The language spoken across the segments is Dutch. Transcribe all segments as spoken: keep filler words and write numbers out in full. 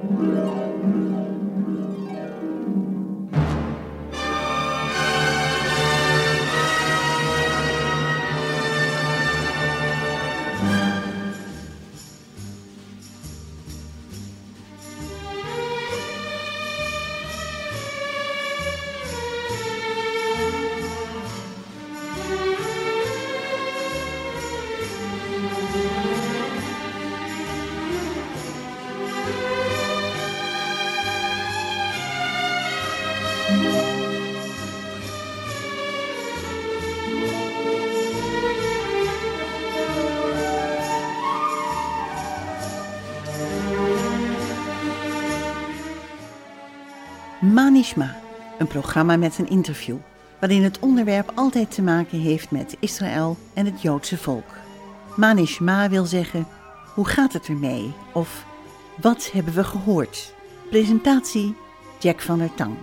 Manishma, een programma met een interview, waarin het onderwerp altijd te maken heeft met Israël en het Joodse volk. Manishma wil zeggen, hoe gaat het ermee? Of, wat hebben we gehoord? Presentatie, Jack van der Tang.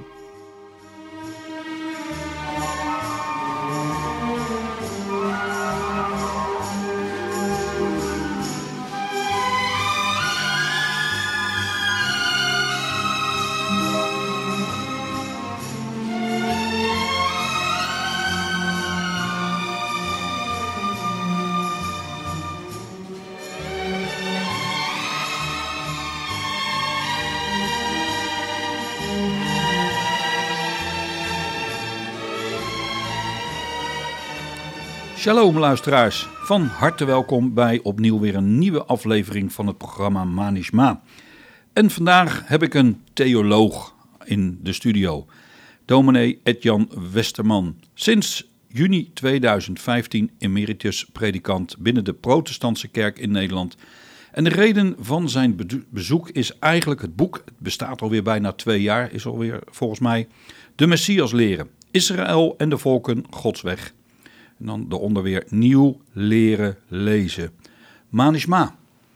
Shalom luisteraars, van harte welkom bij opnieuw weer een nieuwe aflevering van het programma Manishma. En vandaag heb ik een theoloog in de studio, dominee Edjan Westerman. Sinds juni tweeduizend vijftien emeritus predikant binnen de protestantse kerk in Nederland. En de reden van zijn bezoek is eigenlijk het boek, het bestaat alweer bijna twee jaar, is alweer volgens mij, De Messias leren, Israël en de volken, Gods weg. En dan daaronder weer nieuw leren lezen. Manishma.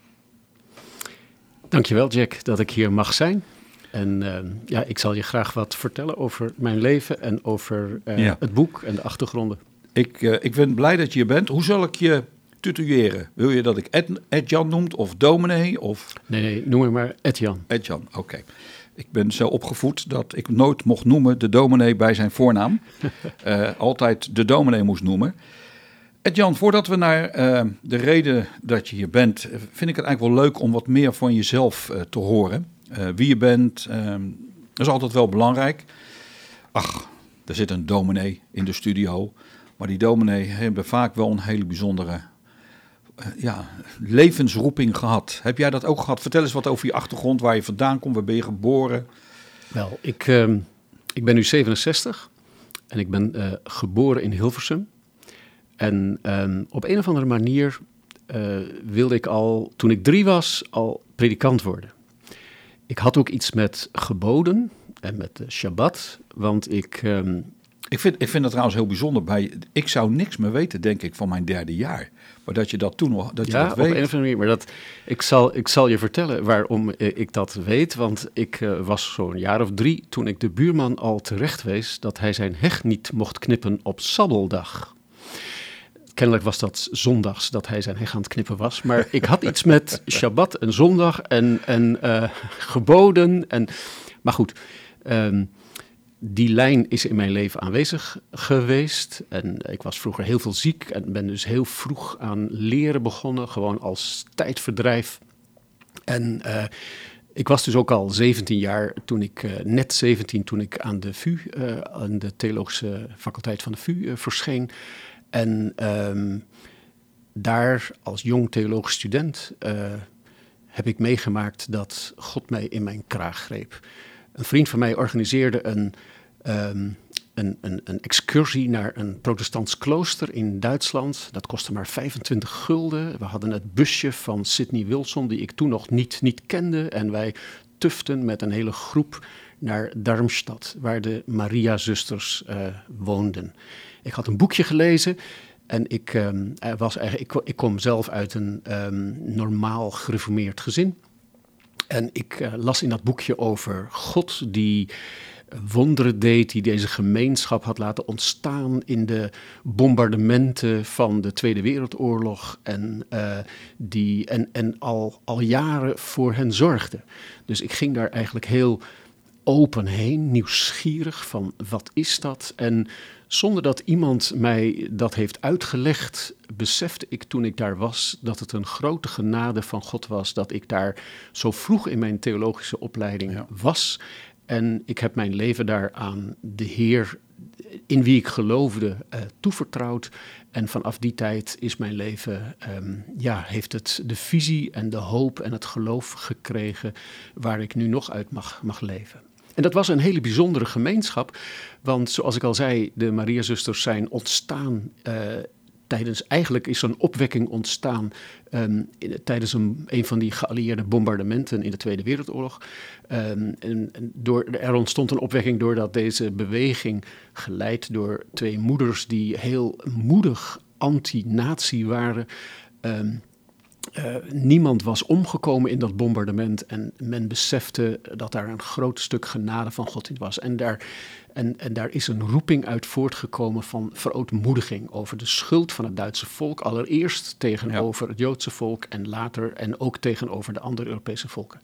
Dankjewel Jack dat ik hier mag zijn. En uh, ja, ik zal je graag wat vertellen over mijn leven en over uh, ja. het boek en de achtergronden. Ik, uh, ik ben blij dat je hier bent. Hoe zal ik je tutoyeren? Wil je dat ik Ed, Edjan noemt of dominee? Of... Nee, nee, noem me maar Edjan. Edjan, oké. Okay. Ik ben zo opgevoed dat ik nooit mocht noemen de dominee bij zijn voornaam. uh, altijd de dominee moest noemen. Edjan, voordat we naar uh, de reden dat je hier bent, vind ik het eigenlijk wel leuk om wat meer van jezelf uh, te horen. Uh, wie je bent, uh, dat is altijd wel belangrijk. Ach, er zit een dominee in de studio. Maar die dominee hebben vaak wel een hele bijzondere uh, ja, levensroeping gehad. Heb jij dat ook gehad? Vertel eens wat over je achtergrond, waar je vandaan komt, waar ben je geboren? Wel, ik, uh, ik ben nu zevenenzestig en ik ben uh, geboren in Hilversum. En uh, op een of andere manier uh, wilde ik al, toen ik drie was, al predikant worden. Ik had ook iets met geboden en met de Shabbat, want ik... Um, Ik vind, ik vind het trouwens heel bijzonder. Bij, ik zou niks meer weten, denk ik, van mijn derde jaar. Maar dat je dat toen nog dat je ja, dat weet. op een of andere manier. Maar dat, ik, zal, ik zal je vertellen waarom ik dat weet. Want ik uh, was zo'n jaar of drie toen ik de buurman al terecht wees dat hij zijn heg niet mocht knippen op Sabbeldag. Kennelijk was dat zondags dat hij zijn heg aan het knippen was. Maar ik had iets met Shabbat en zondag en, en uh, geboden. En, maar goed... Um, Die lijn is in mijn leven aanwezig geweest en ik was vroeger heel veel ziek en ben dus heel vroeg aan leren begonnen, gewoon als tijdverdrijf. En uh, ik was dus ook al zeventien jaar, toen ik, uh, net zeventien toen ik aan de V U, uh, aan de theologische faculteit van de V U uh, verscheen. En um, daar als jong theologisch student uh, heb ik meegemaakt dat God mij in mijn kraag greep. Een vriend van mij organiseerde een, um, een, een, een excursie naar een protestants klooster in Duitsland. Dat kostte maar vijfentwintig gulden. We hadden het busje van Sidney Wilson, die ik toen nog niet, niet kende. En wij tuften met een hele groep naar Darmstadt, waar de Maria-zusters uh, woonden. Ik had een boekje gelezen en ik, um, was eigenlijk, ik, ik kom zelf uit een um, normaal gereformeerd gezin. En ik uh, las in dat boekje over God die wonderen deed, die deze gemeenschap had laten ontstaan in de bombardementen van de Tweede Wereldoorlog en, uh, die, en, en al, al jaren voor hen zorgde. Dus ik ging daar eigenlijk heel open heen, nieuwsgierig van wat is dat? En zonder dat iemand mij dat heeft uitgelegd, besefte ik toen ik daar was dat het een grote genade van God was dat ik daar zo vroeg in mijn theologische opleiding ja. was. En ik heb mijn leven daar aan de Heer, in wie ik geloofde, uh, toevertrouwd. En vanaf die tijd is mijn leven, um, ja, heeft het de visie en de hoop en het geloof gekregen waar ik nu nog uit mag, mag leven. En dat was een hele bijzondere gemeenschap, want zoals ik al zei, de Mariazusters zijn ontstaan uh, tijdens, eigenlijk is een opwekking ontstaan um, in, tijdens een, een van die geallieerde bombardementen in de Tweede Wereldoorlog. Um, en, en door, er ontstond een opwekking doordat deze beweging, geleid door twee moeders die heel moedig anti-nazi waren, um, Uh, niemand was omgekomen in dat bombardement en men besefte dat daar een groot stuk genade van God in was. En daar, en, en daar is een roeping uit voortgekomen van verootmoediging over de schuld van het Duitse volk. Allereerst tegenover ja. het Joodse volk en later en ook tegenover de andere Europese volken.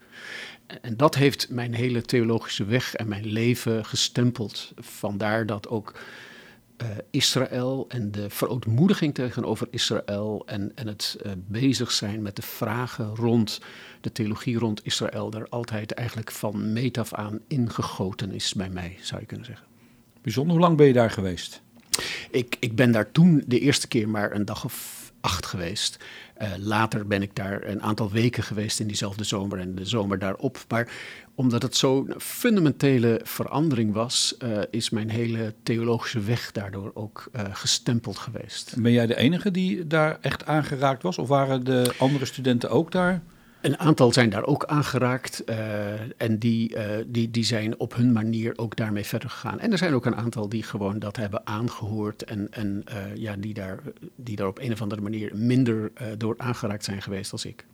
En dat heeft mijn hele theologische weg en mijn leven gestempeld. Vandaar dat ook Uh, Israël en de verootmoediging tegenover Israël en, en het uh, bezig zijn met de vragen rond de theologie rond Israël er altijd eigenlijk van meet af aan ingegoten is bij mij, zou je kunnen zeggen. Bijzonder, hoe lang ben je daar geweest? Ik, ik ben daar toen de eerste keer maar een dag of acht geweest. Uh, later ben ik daar een aantal weken geweest in diezelfde zomer en de zomer daarop. Maar omdat het zo'n fundamentele verandering was, uh, is mijn hele theologische weg daardoor ook uh, gestempeld geweest. Ben jij de enige die daar echt aangeraakt was? Of waren de andere studenten ook daar? Een aantal zijn daar ook aangeraakt uh, en die, uh, die, die zijn op hun manier ook daarmee verder gegaan. En er zijn ook een aantal die gewoon dat hebben aangehoord en, en uh, ja, die, daar, die daar op een of andere manier minder uh, door aangeraakt zijn geweest als ik.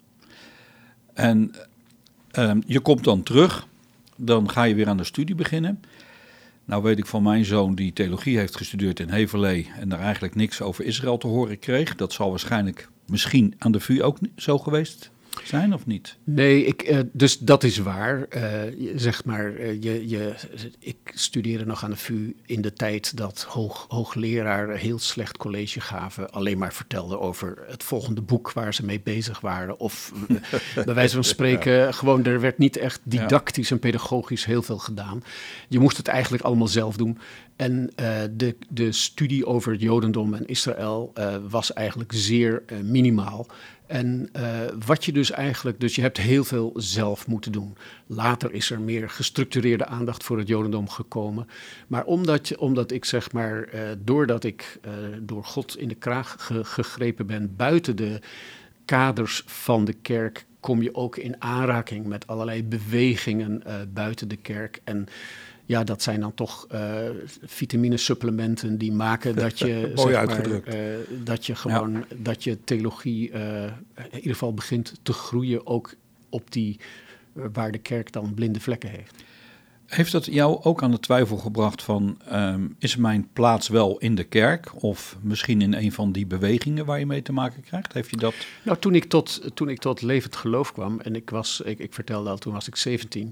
En uh, je komt dan terug, dan ga je weer aan de studie beginnen. Nou weet ik van mijn zoon die theologie heeft gestudeerd in Heverlee en daar eigenlijk niks over Israël te horen kreeg. Dat zal waarschijnlijk misschien aan de V U ook zo geweest zijn of niet? Nee, ik, uh, dus dat is waar. Uh, zeg maar, uh, je, je, ik studeerde nog aan de V U in de tijd dat hoog, hoogleraren heel slecht college gaven. Alleen maar vertelden over het volgende boek waar ze mee bezig waren. Of uh, bij wijze van spreken, ja. gewoon er werd niet echt didactisch ja. en pedagogisch heel veel gedaan. Je moest het eigenlijk allemaal zelf doen. En uh, de, de studie over het Jodendom en Israël uh, was eigenlijk zeer uh, minimaal. En uh, wat je dus eigenlijk, dus je hebt heel veel zelf moeten doen. Later is er meer gestructureerde aandacht voor het Jodendom gekomen. Maar omdat, je, omdat ik zeg maar, uh, doordat ik uh, door God in de kraag ge, gegrepen ben buiten de kaders van de kerk, kom je ook in aanraking met allerlei bewegingen uh, buiten de kerk. En ja, dat zijn dan toch uh, vitaminesupplementen die maken dat je, Mooi zeg uitgedrukt. maar, uh, dat je gewoon, ja. dat je theologie uh, in ieder geval begint te groeien, ook op die, uh, waar de kerk dan blinde vlekken heeft. Heeft dat jou ook aan de twijfel gebracht van, um, is mijn plaats wel in de kerk of misschien in een van die bewegingen waar je mee te maken krijgt? Heeft je dat? Nou, toen ik tot, toen ik tot levend geloof kwam, en ik was, ik, ik vertelde al, toen was ik zeventien,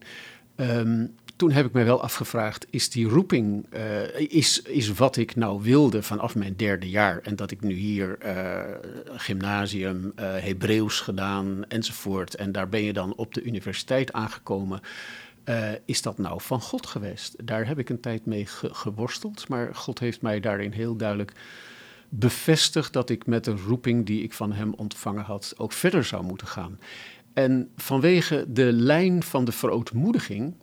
um, toen heb ik me wel afgevraagd, is die roeping, uh, is, is wat ik nou wilde vanaf mijn derde jaar en dat ik nu hier uh, gymnasium, uh, Hebreeuws gedaan enzovoort en daar ben je dan op de universiteit aangekomen, uh, is dat nou van God geweest? Daar heb ik een tijd mee ge- geworsteld, maar God heeft mij daarin heel duidelijk bevestigd dat ik met de roeping die ik van hem ontvangen had ook verder zou moeten gaan. En vanwege de lijn van de verootmoediging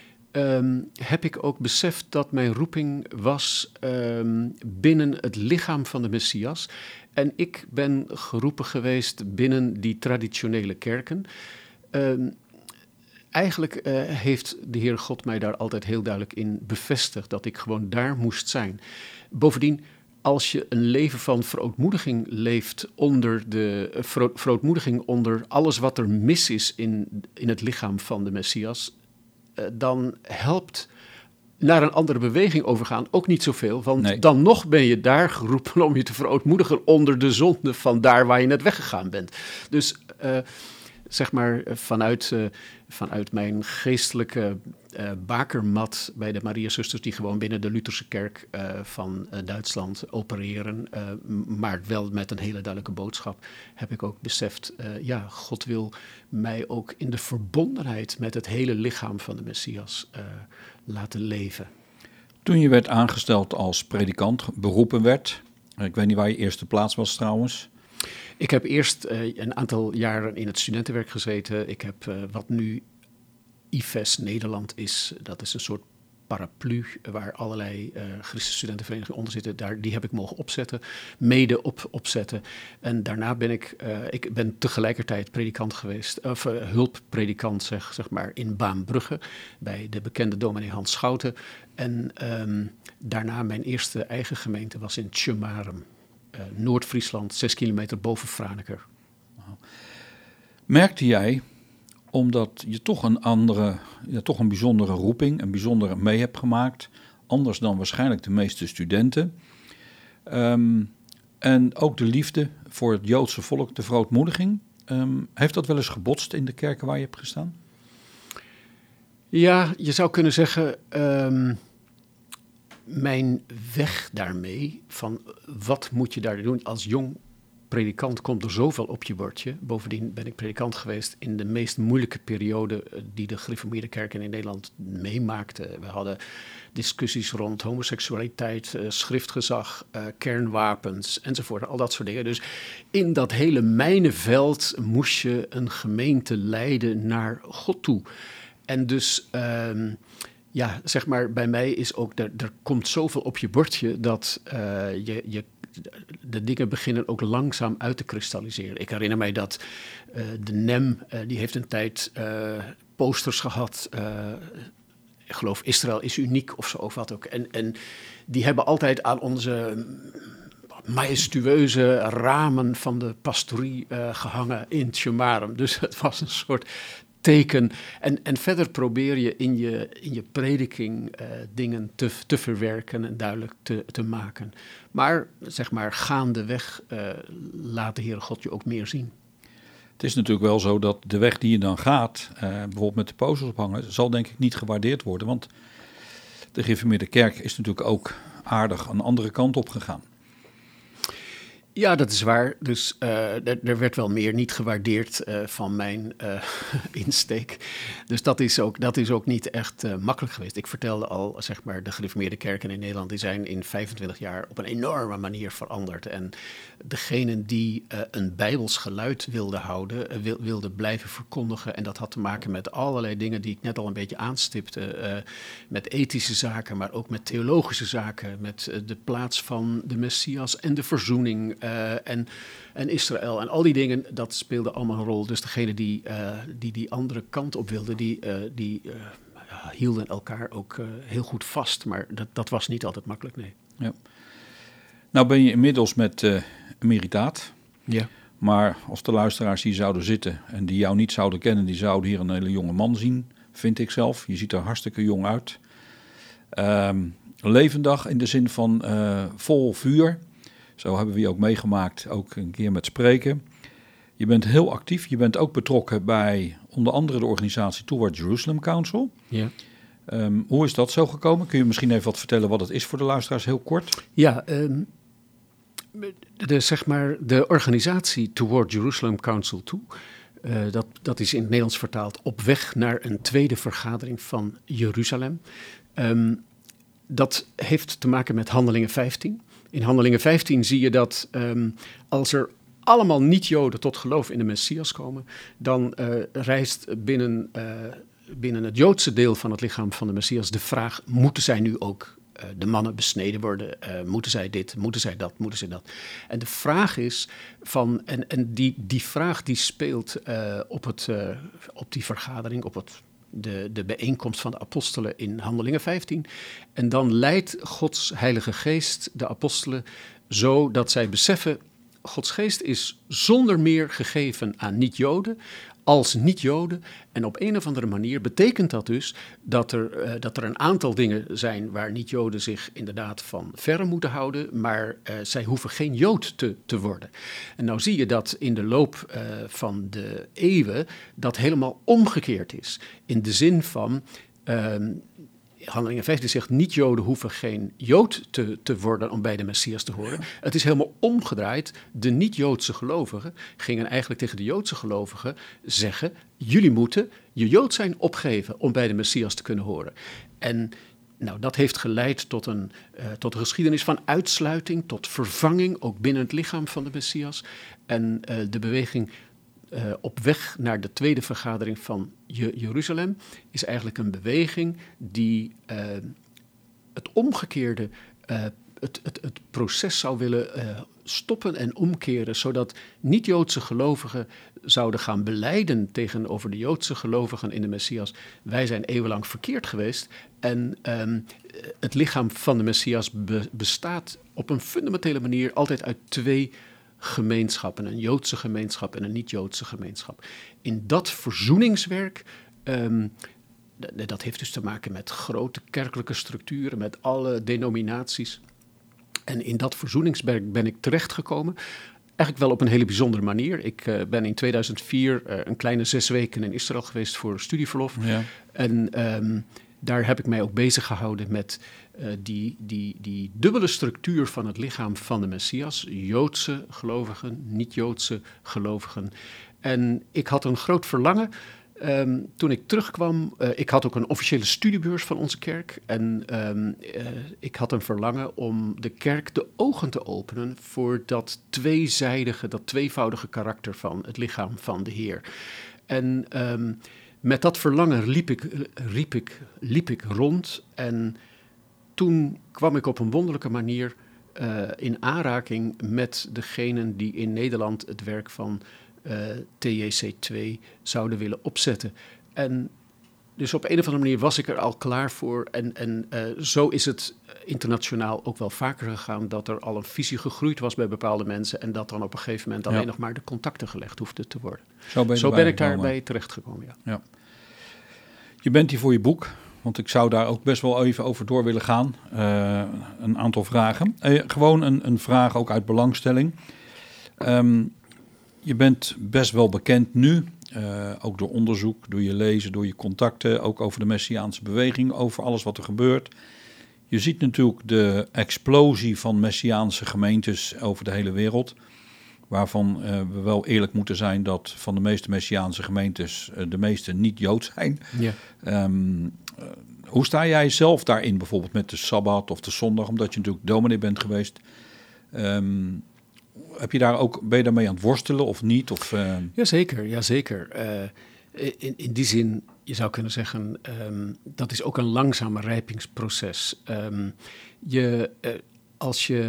Um, heb ik ook beseft dat mijn roeping was um, binnen het lichaam van de Messias. En ik ben geroepen geweest binnen die traditionele kerken. Um, eigenlijk uh, heeft de Heer God mij daar altijd heel duidelijk in bevestigd dat ik gewoon daar moest zijn. Bovendien, als je een leven van verootmoediging leeft onder de vero- verootmoediging onder alles wat er mis is in, in het lichaam van de Messias, dan helpt naar een andere beweging overgaan ook niet zoveel. Want Nee. dan nog ben je daar geroepen om je te verootmoedigen onder de zonde van daar waar je net weggegaan bent. Dus uh, zeg maar vanuit, uh, vanuit mijn geestelijke uh, bakermat bij de Mariazusters, die gewoon binnen de Lutherse kerk uh, van uh, Duitsland opereren, uh, maar wel met een hele duidelijke boodschap, heb ik ook beseft, uh, ja, God wil mij ook in de verbondenheid met het hele lichaam van de Messias uh, laten leven. Toen je werd aangesteld als predikant, beroepen werd, ik weet niet waar je eerste plaats was trouwens. Ik heb eerst uh, een aantal jaren in het studentenwerk gezeten. Ik heb uh, wat nu I F E S Nederland is, dat is een soort paraplu waar allerlei uh, christenstudentenverenigingen onder zitten. Daar, die heb ik mogen opzetten, mede op, opzetten. En daarna ben ik, uh, ik ben tegelijkertijd predikant geweest, of uh, hulppredikant zeg, zeg maar, in Baambrugge, bij de bekende dominee Hans Schouten. En um, daarna mijn eerste eigen gemeente was in Tjeumarum, uh, Noord-Friesland, zes kilometer boven Franeker. Merkte jij, omdat je toch een andere, ja, toch een bijzondere roeping, een bijzondere mee hebt gemaakt, anders dan waarschijnlijk de meeste studenten, um, en ook de liefde voor het Joodse volk, de verootmoediging, um, heeft dat wel eens gebotst in de kerken waar je hebt gestaan? Ja, je zou kunnen zeggen, um, mijn weg daarmee, van wat moet je daar doen als jong predikant, komt er zoveel op je bordje. Bovendien ben ik predikant geweest in de meest moeilijke periode die de gereformeerde kerken in Nederland meemaakte. We hadden discussies rond homoseksualiteit, uh, schriftgezag, uh, kernwapens enzovoort, al dat soort dingen. Dus in dat hele mijnenveld moest je een gemeente leiden naar God toe. En dus, um, ja, zeg maar, bij mij is ook, er, er komt zoveel op je bordje dat uh, je, je de dingen beginnen ook langzaam uit te kristalliseren. Ik herinner mij dat uh, de N E M, uh, die heeft een tijd uh, posters gehad. Uh, ik geloof Israël is uniek of zo, of wat ook. En, en die hebben altijd aan onze majestueuze ramen van de pastorie uh, gehangen in Tjeumarum. Dus het was een soort teken. En, en verder probeer je in je, in je prediking uh, dingen te, te verwerken en duidelijk te, te maken. Maar, zeg maar, gaandeweg uh, laat de Heere God je ook meer zien. Het is natuurlijk wel zo dat de weg die je dan gaat, uh, bijvoorbeeld met de posters ophangen, zal denk ik niet gewaardeerd worden. Want de gereformeerde kerk is natuurlijk ook aardig een andere kant op gegaan. Ja, dat is waar. Dus uh, er, er werd wel meer niet gewaardeerd uh, van mijn uh, insteek. Dus dat is ook, dat is ook niet echt uh, makkelijk geweest. Ik vertelde al, zeg maar, de gereformeerde kerken in Nederland, die zijn in vijfentwintig jaar op een enorme manier veranderd. En degenen die uh, een bijbels geluid wilden houden, uh, wil, wilden blijven verkondigen. En dat had te maken met allerlei dingen die ik net al een beetje aanstipte. Uh, met ethische zaken, maar ook met theologische zaken. Met uh, de plaats van de Messias en de verzoening. Uh, en, en Israël en al die dingen, dat speelde allemaal een rol. Dus degene die uh, die, die andere kant op wilden, die, uh, die uh, hielden elkaar ook uh, heel goed vast. Maar dat, dat was niet altijd makkelijk, nee. Ja. Nou ben je inmiddels met uh, emeritaat. Ja. Maar als de luisteraars hier zouden zitten en die jou niet zouden kennen, die zouden hier een hele jonge man zien, vind ik zelf. Je ziet er hartstikke jong uit. Um, levendig in de zin van uh, vol vuur. Zo hebben we je ook meegemaakt, ook een keer met spreken. Je bent heel actief. Je bent ook betrokken bij onder andere de organisatie Toward Jerusalem Council. Ja. Um, hoe is dat zo gekomen? Kun je misschien even wat vertellen wat het is voor de luisteraars, heel kort? Ja, um, de, zeg maar, de organisatie Toward Jerusalem Council toe, uh, dat, dat is in het Nederlands vertaald op weg naar een tweede vergadering van Jeruzalem. Um, dat heeft te maken met Handelingen vijftien. In Handelingen vijftien zie je dat um, als er allemaal niet-Joden tot geloof in de Messias komen, dan uh, rijst binnen, uh, binnen het Joodse deel van het lichaam van de Messias de vraag, moeten zij nu ook uh, de mannen besneden worden? Uh, moeten zij dit? Moeten zij dat? Moeten zij dat? En de vraag is van, en, en die, die vraag die speelt uh, op, het, uh, op die vergadering, op het De, de bijeenkomst van de apostelen in Handelingen vijftien. En dan leidt Gods Heilige Geest de apostelen zo dat zij beseffen, Gods Geest is zonder meer gegeven aan niet-Joden als niet-Joden. En op een of andere manier betekent dat dus dat er, uh, dat er een aantal dingen zijn waar niet-Joden zich inderdaad van verre moeten houden, maar uh, zij hoeven geen Jood te, te worden. En nou zie je dat in de loop uh, van de eeuwen dat helemaal omgekeerd is. In de zin van, uh, Handelingen vijftien zegt, niet-Joden hoeven geen Jood te, te worden om bij de Messias te horen. Het is helemaal omgedraaid. De niet-Joodse gelovigen gingen eigenlijk tegen de Joodse gelovigen zeggen, jullie moeten je Jood zijn opgeven om bij de Messias te kunnen horen. En nou, dat heeft geleid tot een, uh, tot een geschiedenis van uitsluiting, tot vervanging, ook binnen het lichaam van de Messias. En uh, de beweging Uh, op weg naar de tweede vergadering van Je- Jeruzalem is eigenlijk een beweging die uh, het omgekeerde, uh, het, het, het proces zou willen uh, stoppen en omkeren, zodat niet-Joodse gelovigen zouden gaan belijden tegenover de Joodse gelovigen in de Messias. Wij zijn eeuwenlang verkeerd geweest en um, het lichaam van de Messias be- bestaat op een fundamentele manier altijd uit twee gemeenschappen, een Joodse gemeenschap en een niet-Joodse gemeenschap. In dat verzoeningswerk, um, d- dat heeft dus te maken met grote kerkelijke structuren, met alle denominaties. En in dat verzoeningswerk ben ik terechtgekomen, eigenlijk wel op een hele bijzondere manier. Ik uh, ben in tweeduizend vier uh, een kleine zes weken in Israël geweest voor studieverlof. Ja. En um, daar heb ik mij ook bezig gehouden met uh, die, die, die dubbele structuur van het lichaam van de Messias. Joodse gelovigen, niet-Joodse gelovigen. En ik had een groot verlangen. Um, toen ik terugkwam, uh, ik had ook een officiële studiebeurs van onze kerk. En um, uh, ik had een verlangen om de kerk de ogen te openen voor dat tweezijdige, dat tweevoudige karakter van het lichaam van de Heer. En um, met dat verlangen liep ik, riep ik, liep ik rond en toen kwam ik op een wonderlijke manier uh, in aanraking met degenen die in Nederland het werk van uh, T J C twee zouden willen opzetten. En dus op een of andere manier was ik er al klaar voor en, en uh, zo is het internationaal ook wel vaker gegaan dat er al een visie gegroeid was bij bepaalde mensen en dat dan op een gegeven moment alleen ja. nog maar de contacten gelegd hoefde te worden. Zo ben, zo ben ik daarbij terechtgekomen, ja. ja. Je bent hier voor je boek, want ik zou daar ook best wel even over door willen gaan. Uh, een aantal vragen. Uh, gewoon een, een vraag ook uit belangstelling. Um, je bent best wel bekend nu, uh, ook door onderzoek, door je lezen, door je contacten, ook over de Messiaanse beweging, over alles wat er gebeurt. Je ziet natuurlijk de explosie van Messiaanse gemeentes over de hele wereld, waarvan uh, we wel eerlijk moeten zijn dat van de meeste Messiaanse gemeentes uh, de meeste niet Joods zijn. Ja. Um, uh, hoe sta jij zelf daarin, bijvoorbeeld met de Sabbat of de zondag, omdat je natuurlijk dominee bent geweest? Um, heb je daar ook, ben je daarmee aan het worstelen of niet? Of, uh... Jazeker, jazeker. Uh, in, in die zin, je zou kunnen zeggen, um, dat is ook een langzame rijpingsproces. Um, je, uh, als je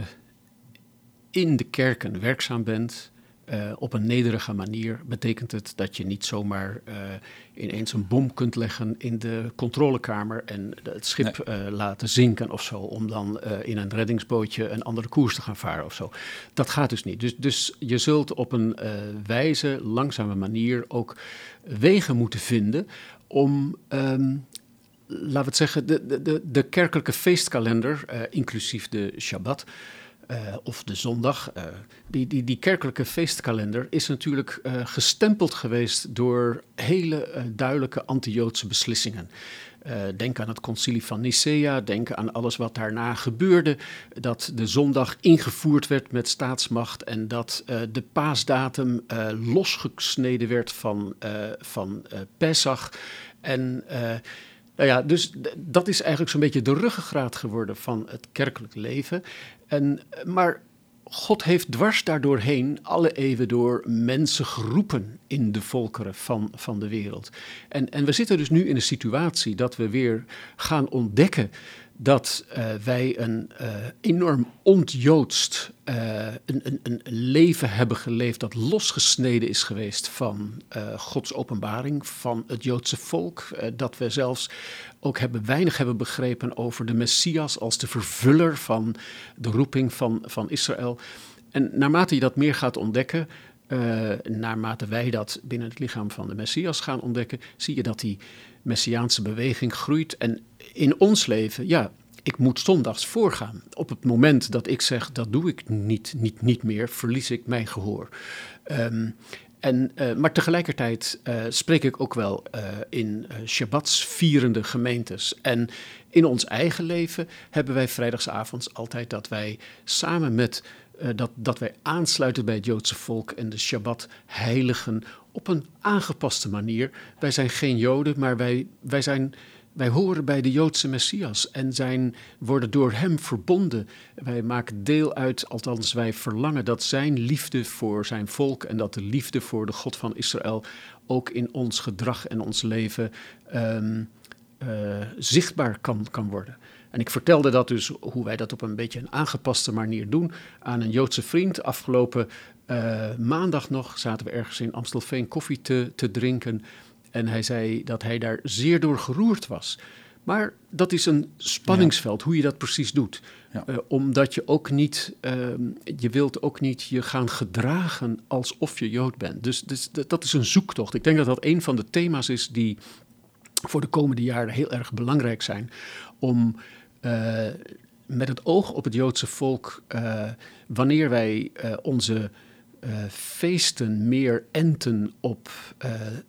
in de kerken werkzaam bent, uh, op een nederige manier, betekent het dat je niet zomaar uh, ineens een bom kunt leggen in de controlekamer en het schip nee. uh, laten zinken of zo, om dan uh, in een reddingsbootje een andere koers te gaan varen of zo. Dat gaat dus niet. Dus, dus je zult op een uh, wijze, langzame manier ook wegen moeten vinden om, um, laten we het zeggen, de, de, de kerkelijke feestkalender, uh, inclusief de Shabbat, Uh, of de zondag. Uh, die, die, die kerkelijke feestkalender is natuurlijk uh, gestempeld geweest door hele uh, duidelijke anti-Joodse beslissingen. Uh, denk aan het concilie van Nicea, denk aan alles wat daarna gebeurde, dat de zondag ingevoerd werd met staatsmacht en dat uh, de paasdatum uh, losgesneden werd van, uh, van uh, Pesach. En uh, nou ja, dus d- dat is eigenlijk zo'n beetje de ruggengraat geworden van het kerkelijk leven. En, maar God heeft dwars daardoorheen alle eeuwen door mensen geroepen in de volkeren van, van de wereld. En, en we zitten dus nu in een situatie dat we weer gaan ontdekken dat uh, wij een uh, enorm ontjoodst uh, een, een, een leven hebben geleefd dat losgesneden is geweest van uh, Gods openbaring, van het Joodse volk. Uh, dat we zelfs ook hebben, weinig hebben begrepen over de Messias als de vervuller van de roeping van, van Israël. En naarmate je dat meer gaat ontdekken, Uh, naarmate wij dat binnen het lichaam van de Messias gaan ontdekken, zie je dat die Messiaanse beweging groeit. En in ons leven, ja, ik moet zondags voorgaan. Op het moment dat ik zeg, dat doe ik niet, niet, niet meer, verlies ik mijn gehoor. Um, en, uh, maar tegelijkertijd uh, spreek ik ook wel uh, in uh, Shabbats vierende gemeentes. En in ons eigen leven hebben wij vrijdagsavonds altijd dat wij samen met... Uh, dat, dat wij aansluiten bij het Joodse volk en de Shabbat heiligen op een aangepaste manier. Wij zijn geen Joden, maar wij, wij, zijn, wij horen bij de Joodse Messias en zijn, worden door hem verbonden. Wij maken deel uit, althans wij verlangen dat zijn liefde voor zijn volk en dat de liefde voor de God van Israël ook in ons gedrag en ons leven um, uh, zichtbaar kan, kan worden. En ik vertelde dat dus, hoe wij dat op een beetje een aangepaste manier doen, aan een Joodse vriend. Afgelopen uh, maandag nog zaten we ergens in Amstelveen koffie te, te drinken. En hij zei dat hij daar zeer door geroerd was. Maar dat is een spanningsveld, ja. Hoe je dat precies doet. Ja. Uh, omdat je ook niet, uh, je wilt ook niet je gaan gedragen alsof je Jood bent. Dus, dus dat is een zoektocht. Ik denk dat dat een van de thema's is die voor de komende jaren heel erg belangrijk zijn. Om uh, met het oog op het Joodse volk, uh, wanneer wij uh, onze uh, feesten meer enten op uh,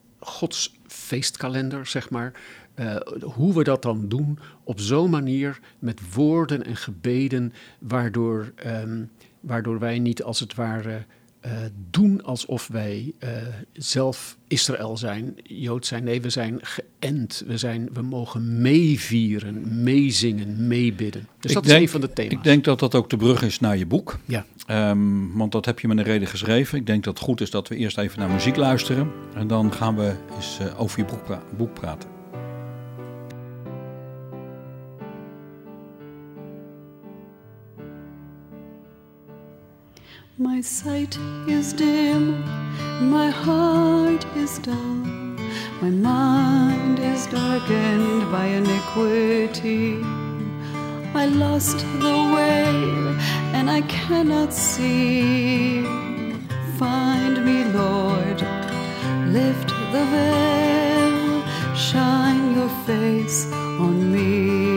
Gods feestkalender, zeg maar. Uh, hoe we dat dan doen op zo'n manier met woorden en gebeden, waardoor, um, waardoor wij niet als het ware uh, doen alsof wij uh, zelf Israël zijn, Jood zijn. Nee, we zijn geënt. We, zijn, we mogen meevieren, meezingen, meebidden. Dus ik dat denk, is een van de thema's. Ik denk dat dat ook de brug is naar je boek. Ja. Um, want dat heb je met een reden geschreven. Ik denk dat het goed is dat we eerst even naar muziek luisteren. En dan gaan we eens uh, over je boek, pra- boek praten. My sight is dim, my heart is dull, my mind is darkened by iniquity. I lost the way and I cannot see. Find me, Lord, lift the veil, shine your face on me.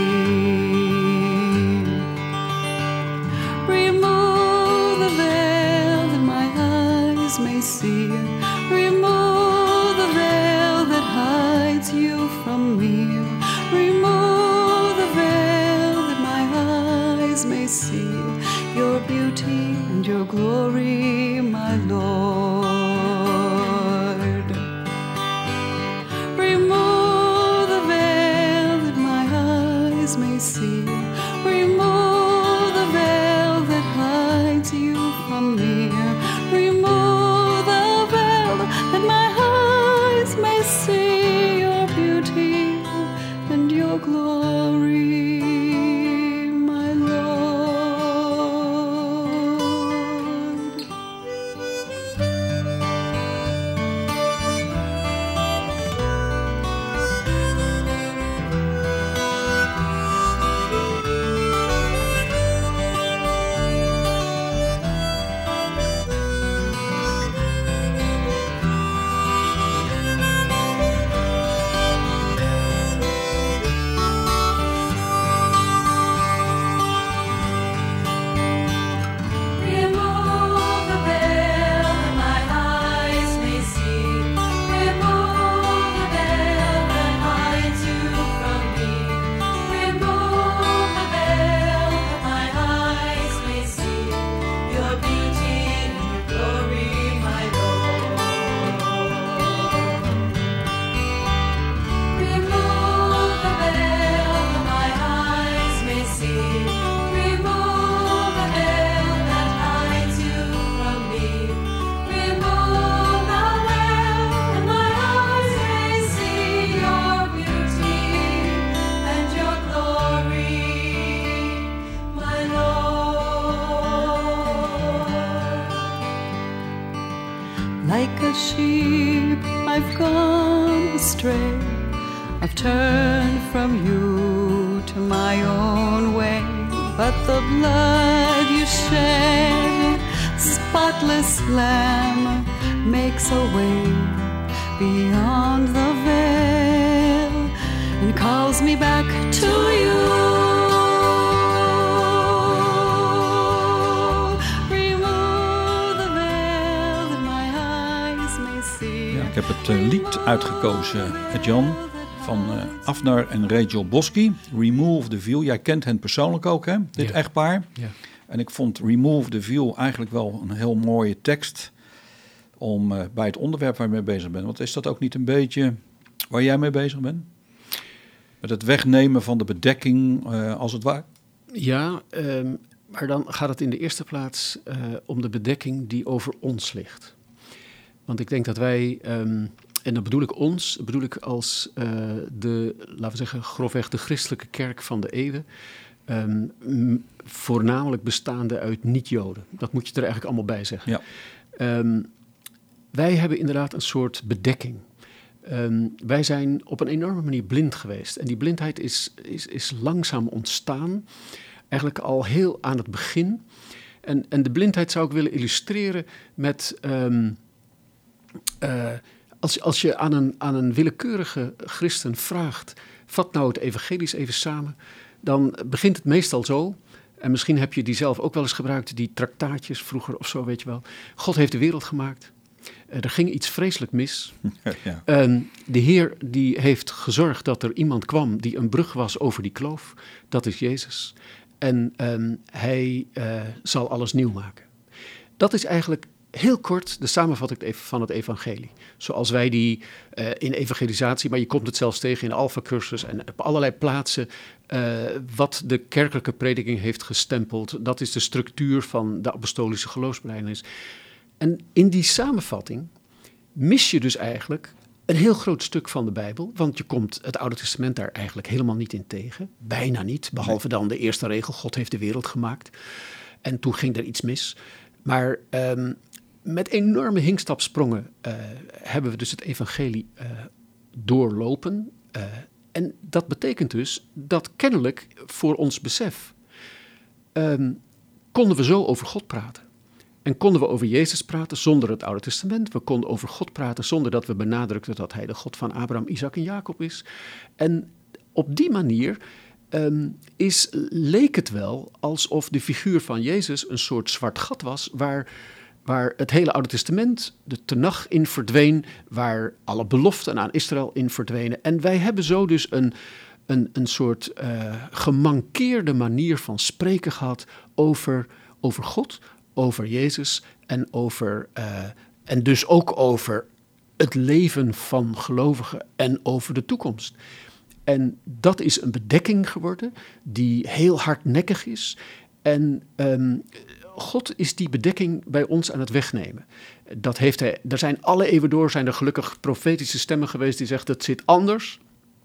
May see. Remove the veil that hides you from me. Remove the veil that my eyes may see. Your beauty and your glory, my Lord. Remove the veil that my eyes may see. Remove the veil that hides you from me. Remove that my eyes may see your beauty and your glory, my Lord. Like a sheep, I've gone astray. I've turned from you to my own way. But the blood you shed, spotless Lamb makes a way beyond the veil and calls me back to you. Remove the veil that my eyes may see. Ja, ik heb het uh, lied uitgekozen, Jan, van uh, Afnar en Rachel Bosky. Remove the Veil. Jij kent hen persoonlijk ook, hè? Dit Ja. echtpaar. Ja. En ik vond Remove the Veil eigenlijk wel een heel mooie tekst om uh, bij het onderwerp waar je mee bezig bent. Want is dat ook niet een beetje waar jij mee bezig bent? Met het wegnemen van de bedekking, uh, als het ware? Ja, um, maar dan gaat het in de eerste plaats uh, om de bedekking die over ons ligt. Want ik denk dat wij, um, en dan bedoel ik ons, bedoel ik als uh, de, laten we zeggen, grofweg de christelijke kerk van de eeuwen, um, m- voornamelijk bestaande uit niet-Joden. Dat moet je er eigenlijk allemaal bij zeggen. Ja. Um, wij hebben inderdaad een soort bedekking. Um, wij zijn op een enorme manier blind geweest. En die blindheid is, is, is langzaam ontstaan. Eigenlijk al heel aan het begin. En, en de blindheid zou ik willen illustreren met... Um, uh, als, als je aan een, aan een willekeurige christen vraagt... vat nou het evangelie even samen... dan begint het meestal zo... En misschien heb je die zelf ook wel eens gebruikt, die traktaatjes vroeger of zo, weet je wel. God heeft de wereld gemaakt. Uh, er ging iets vreselijk mis. Ja. Um, de Heer die heeft gezorgd dat er iemand kwam die een brug was over die kloof. Dat is Jezus. En um, hij uh, zal alles nieuw maken. Dat is eigenlijk heel kort de samenvatting van het evangelie. Zoals wij die uh, in evangelisatie, maar je komt het zelfs tegen in de Alpha-cursus en op allerlei plaatsen, uh, wat de kerkelijke prediking heeft gestempeld. Dat is de structuur van de apostolische geloofsbelijdenis. En in die samenvatting mis je dus eigenlijk een heel groot stuk van de Bijbel, want je komt het Oude Testament daar eigenlijk helemaal niet in tegen. Bijna niet, behalve dan de eerste regel, God heeft de wereld gemaakt. En toen ging er iets mis. Maar um, met enorme hinkstapsprongen uh, hebben we dus het evangelie uh, doorlopen. Uh, en dat betekent dus dat kennelijk voor ons besef um, konden we zo over God praten. En konden we over Jezus praten zonder het Oude Testament. We konden over God praten zonder dat we benadrukten dat hij de God van Abraham, Isaac en Jacob is. En op die manier um, is, leek het wel alsof de figuur van Jezus een soort zwart gat was, waar, waar het hele Oude Testament, de Tenach, in verdween, waar alle beloften aan Israël in verdwenen. En wij hebben zo dus een, een, een soort uh, gemankeerde manier van spreken gehad over, over God, over Jezus en, over, uh, en dus ook over het leven van gelovigen en over de toekomst. En dat is een bedekking geworden die heel hardnekkig is. En um, God is die bedekking bij ons aan het wegnemen. Dat heeft hij, er zijn alle eeuwen door zijn er gelukkig profetische stemmen geweest die zeggen het zit anders.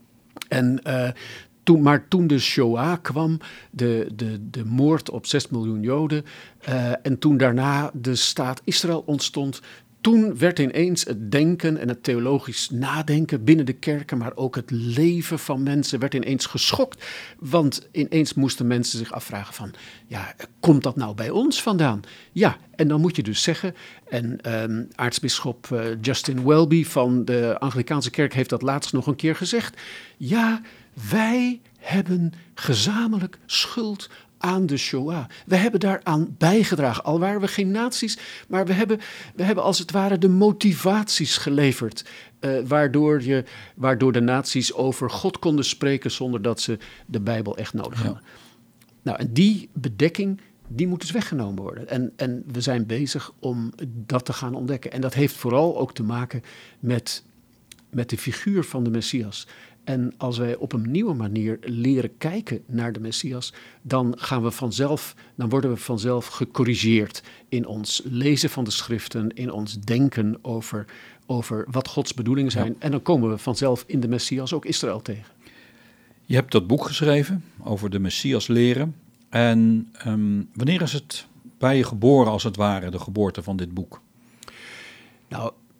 En uh, Toen, maar toen de Shoah kwam, de, de, de moord op zes miljoen Joden, uh, en toen daarna de staat Israël ontstond, toen werd ineens het denken en het theologisch nadenken binnen de kerken, maar ook het leven van mensen werd ineens geschokt. Want ineens moesten mensen zich afvragen van, ja, komt dat nou bij ons vandaan? Ja, en dan moet je dus zeggen, en um, aartsbisschop uh, Justin Welby van de Anglikaanse kerk heeft dat laatst nog een keer gezegd, ja, wij hebben gezamenlijk schuld aan de Shoah. We hebben daaraan bijgedragen. Al waren we geen naties, maar we hebben, we hebben als het ware de motivaties geleverd. Uh, waardoor, je, waardoor de naties over God konden spreken zonder dat ze de Bijbel echt nodig hadden. Ja. Nou, en die bedekking, die moet dus weggenomen worden. En, en we zijn bezig om dat te gaan ontdekken. En dat heeft vooral ook te maken met, met de figuur van de Messias. En als wij op een nieuwe manier leren kijken naar de Messias, dan gaan we vanzelf, dan worden we vanzelf gecorrigeerd in ons lezen van de schriften, in ons denken over, over wat Gods bedoelingen zijn. Ja. En dan komen we vanzelf in de Messias ook Israël tegen. Je hebt dat boek geschreven over de Messias leren. En um, wanneer is het bij je geboren, als het ware, de geboorte van dit boek? Nou,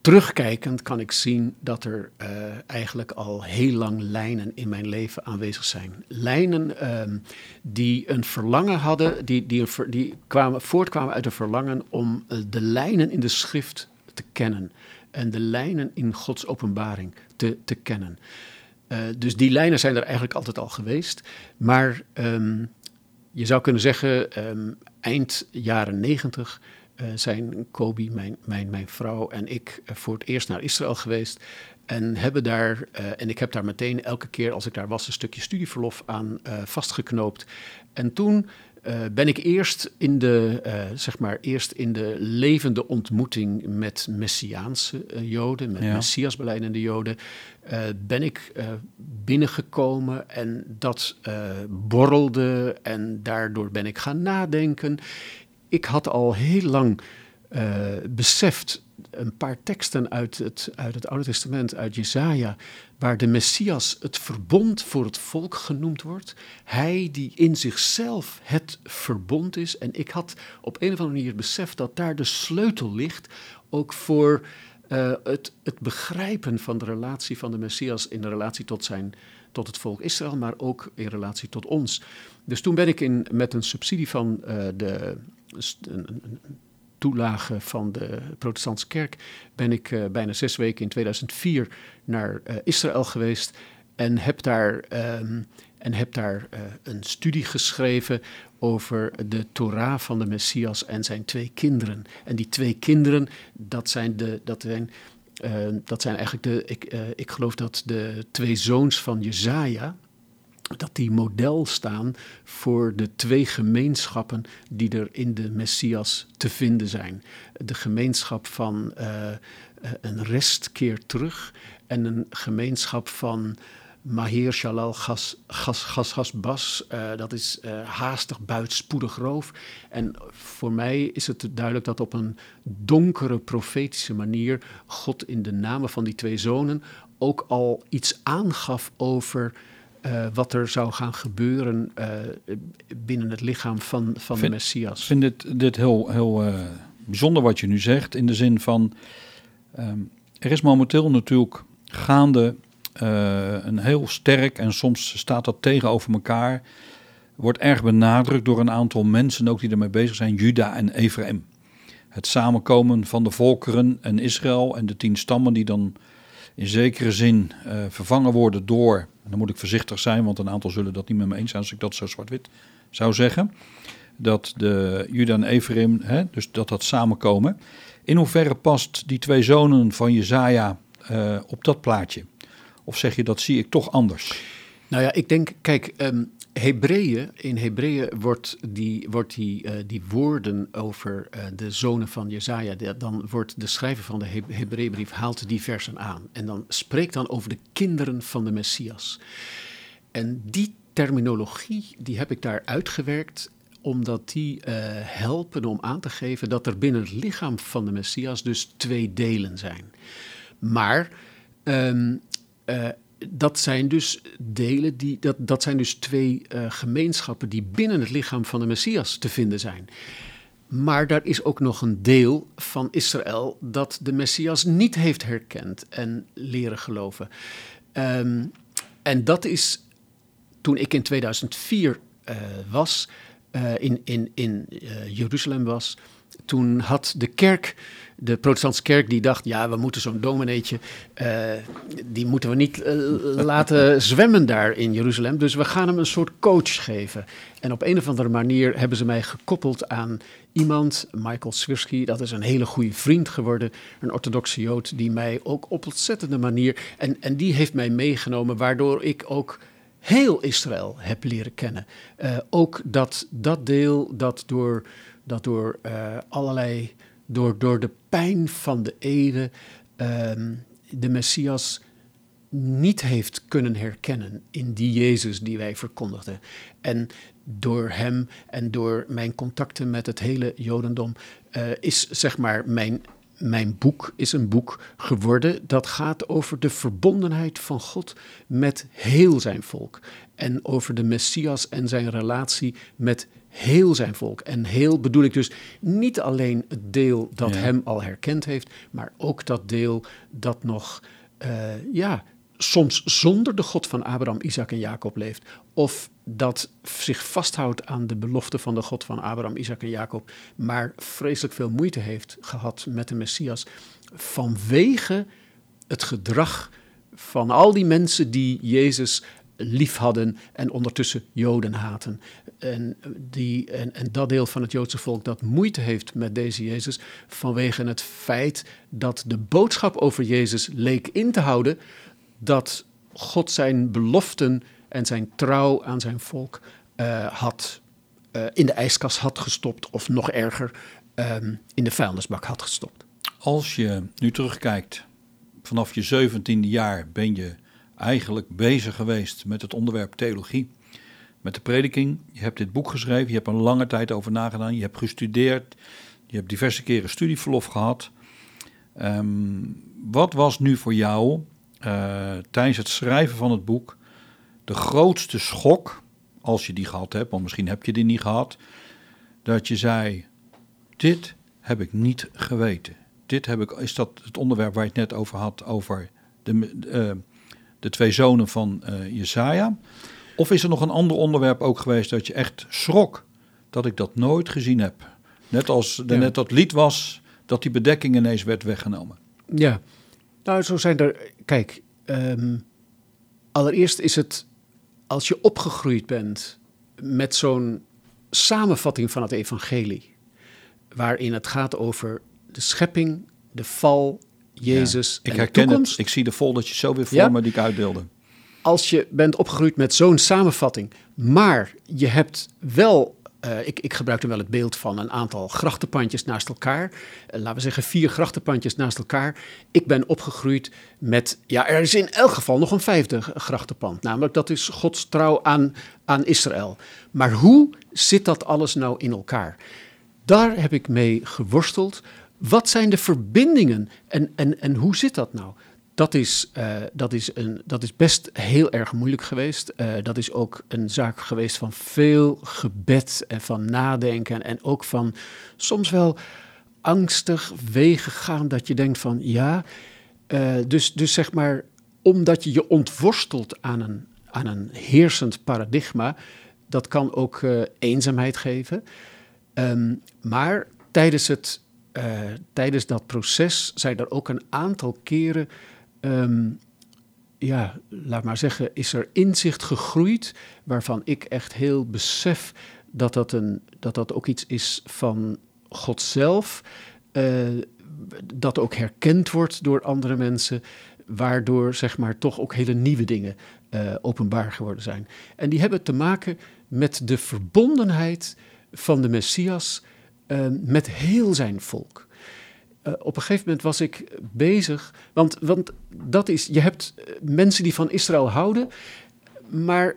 terugkijkend kan ik zien dat er uh, eigenlijk al heel lang lijnen in mijn leven aanwezig zijn. Lijnen uh, die een verlangen hadden, die, die, die kwamen, voortkwamen uit een verlangen om uh, de lijnen in de schrift te kennen. En de lijnen in Gods openbaring te, te kennen. Uh, dus die lijnen zijn er eigenlijk altijd al geweest. Maar um, je zou kunnen zeggen, um, eind jaren negentig... Uh, zijn Kobi, mijn, mijn, mijn vrouw en ik uh, voor het eerst naar Israël geweest. En hebben daar, uh, en ik heb daar meteen elke keer als ik daar was een stukje studieverlof aan uh, vastgeknoopt. En toen uh, ben ik eerst in de, uh, zeg maar, eerst in de levende ontmoeting met Messiaanse uh, Joden, met ja. Messiasbelijdende Joden, uh, ben ik uh, binnengekomen en dat uh, borrelde en daardoor ben ik gaan nadenken. Ik had al heel lang uh, beseft een paar teksten uit het, uit het Oude Testament, uit Jesaja, waar de Messias het verbond voor het volk genoemd wordt. Hij die in zichzelf het verbond is. En ik had op een of andere manier beseft dat daar de sleutel ligt, ook voor uh, het, het begrijpen van de relatie van de Messias in de relatie tot zijn tot het volk Israël, maar ook in relatie tot ons. Dus toen ben ik in, met een subsidie van uh, de een, een toelage van de protestantse kerk, ben ik uh, bijna zes weken in tweeduizend vier naar uh, Israël geweest en heb daar, um, en heb daar uh, een studie geschreven over de Torah van de Messias en zijn twee kinderen. En die twee kinderen, dat zijn de, dat zijn Uh, dat zijn eigenlijk de, ik, uh, ik geloof dat de twee zoons van Jesaja, dat die model staan voor de twee gemeenschappen die er in de Messias te vinden zijn. De gemeenschap van uh, uh, een rest keert terug en een gemeenschap van Maher Shalal Gas, gas, gas, gas Bas, uh, dat is uh, haastig, buitspoedig roof. En voor mij is het duidelijk dat op een donkere, profetische manier God in de namen van die twee zonen ook al iets aangaf over uh, wat er zou gaan gebeuren uh, binnen het lichaam van, van vind, de Messias. Ik vind dit, dit heel, heel uh, bijzonder wat je nu zegt, in de zin van, um, er is momenteel natuurlijk gaande Uh, een heel sterk, en soms staat dat tegenover elkaar, wordt erg benadrukt door een aantal mensen ook die ermee bezig zijn, Juda en Ephraim. Het samenkomen van de volkeren en Israël en de tien stammen die dan in zekere zin uh, vervangen worden door, en dan moet ik voorzichtig zijn, want een aantal zullen dat niet met me eens zijn als ik dat zo zwart-wit zou zeggen, dat de Juda en Ephraim, hè, dus dat dat samenkomen. In hoeverre past die twee zonen van Jesaja uh, op dat plaatje? Of zeg je, dat zie ik toch anders? Nou ja, ik denk, kijk, um, Hebreeën, in Hebreeën wordt die, wordt die, uh, die woorden over uh, de zonen van Jesaja, de, dan wordt de schrijver van de He- Hebreeënbrief haalt die versen aan. En dan spreekt dan over de kinderen van de Messias. En die terminologie, die heb ik daar uitgewerkt, omdat die uh, helpen om aan te geven dat er binnen het lichaam van de Messias dus twee delen zijn. Maar Um, Uh, dat zijn dus delen, die, dat, dat zijn dus twee uh, gemeenschappen die binnen het lichaam van de Messias te vinden zijn. Maar daar is ook nog een deel van Israël dat de Messias niet heeft herkend en leren geloven. Um, en dat is, toen ik in tweeduizend vier uh, was, uh, in, in, in uh, Jeruzalem was, toen had de kerk, de protestantse kerk, die dacht, ja, we moeten zo'n domineetje, uh, die moeten we niet uh, laten zwemmen daar in Jeruzalem. Dus we gaan hem een soort coach geven. En op een of andere manier hebben ze mij gekoppeld aan iemand, Michael Swirsky, dat is een hele goede vriend geworden, een orthodoxe Jood, die mij ook op ontzettende manier, en, en die heeft mij meegenomen, waardoor ik ook heel Israël heb leren kennen. Uh, ook dat, dat deel dat door... dat door uh, allerlei, door, door de pijn van de eeuwen um, de Messias niet heeft kunnen herkennen in die Jezus die wij verkondigden. En door hem en door mijn contacten met het hele Jodendom uh, is, zeg maar, mijn, mijn boek is een boek geworden dat gaat over de verbondenheid van God met heel zijn volk. En over de Messias en zijn relatie met heel zijn volk. En heel bedoel ik dus niet alleen het deel dat Ja. hem al herkend heeft, maar ook dat deel dat nog, uh, ja, soms zonder de God van Abraham, Isaac en Jacob leeft. Of dat zich vasthoudt aan de belofte van de God van Abraham, Isaac en Jacob, maar vreselijk veel moeite heeft gehad met de Messias vanwege het gedrag van al die mensen die Jezus lief hadden en ondertussen Joden haten. En, die, en, en dat deel van het Joodse volk dat moeite heeft met deze Jezus vanwege het feit dat de boodschap over Jezus leek in te houden dat God zijn beloften en zijn trouw aan zijn volk uh, had uh, in de ijskast had gestopt of nog erger um, in de vuilnisbak had gestopt. Als je nu terugkijkt, vanaf je zeventiende jaar ben je eigenlijk bezig geweest met het onderwerp theologie, met de prediking. Je hebt dit boek geschreven, je hebt er een lange tijd over nagedaan, je hebt gestudeerd, je hebt diverse keren studieverlof gehad. Um, wat was nu voor jou uh, tijdens het schrijven van het boek de grootste schok, als je die gehad hebt, want misschien heb je die niet gehad, dat je zei, dit heb ik niet geweten. Dit heb ik, is dat het onderwerp waar je het net over had, over de, uh, de twee zonen van uh, Jesaja? Of is er nog een ander onderwerp ook geweest dat je echt schrok dat ik dat nooit gezien heb? Net als er ja. net dat lied was, dat die bedekking ineens werd weggenomen. Ja, nou zo zijn er, kijk, um, allereerst is het, als je opgegroeid bent met zo'n samenvatting van het evangelie, waarin het gaat over de schepping, de val, Jezus ja, ik en herken de toekomst. Het, ik zie de foldertjes zo weer voor ja? me die ik uitdeelde. Als je bent opgegroeid met zo'n samenvatting, maar je hebt wel, uh, ik, ik gebruik dan wel het beeld van een aantal grachtenpandjes naast elkaar. Uh, laten we zeggen vier grachtenpandjes naast elkaar. Ik ben opgegroeid met, ja, er is in elk geval nog een vijfde grachtenpand. Namelijk, dat is Gods trouw aan, aan Israël. Maar hoe zit dat alles nou in elkaar? Daar heb ik mee geworsteld. Wat zijn de verbindingen en, en, en hoe zit dat nou? Dat is, uh, dat, is een, dat is best heel erg moeilijk geweest. Uh, dat is ook een zaak geweest van veel gebed en van nadenken. En ook van soms wel angstig wegen gaan dat je denkt van ja. Uh, dus, dus zeg maar, omdat je je ontworstelt aan een, aan een heersend paradigma. Dat kan ook uh, eenzaamheid geven. Um, maar tijdens, het, uh, tijdens dat proces zijn er ook een aantal keren, um, ja, laat maar zeggen, is er inzicht gegroeid waarvan ik echt heel besef dat dat, een, dat, dat ook iets is van God zelf, uh, dat ook herkend wordt door andere mensen, waardoor zeg maar toch ook hele nieuwe dingen uh, openbaar geworden zijn. En die hebben te maken met de verbondenheid van de Messias uh, met heel zijn volk. Uh, op een gegeven moment was ik bezig, want, want dat is, je hebt mensen die van Israël houden, maar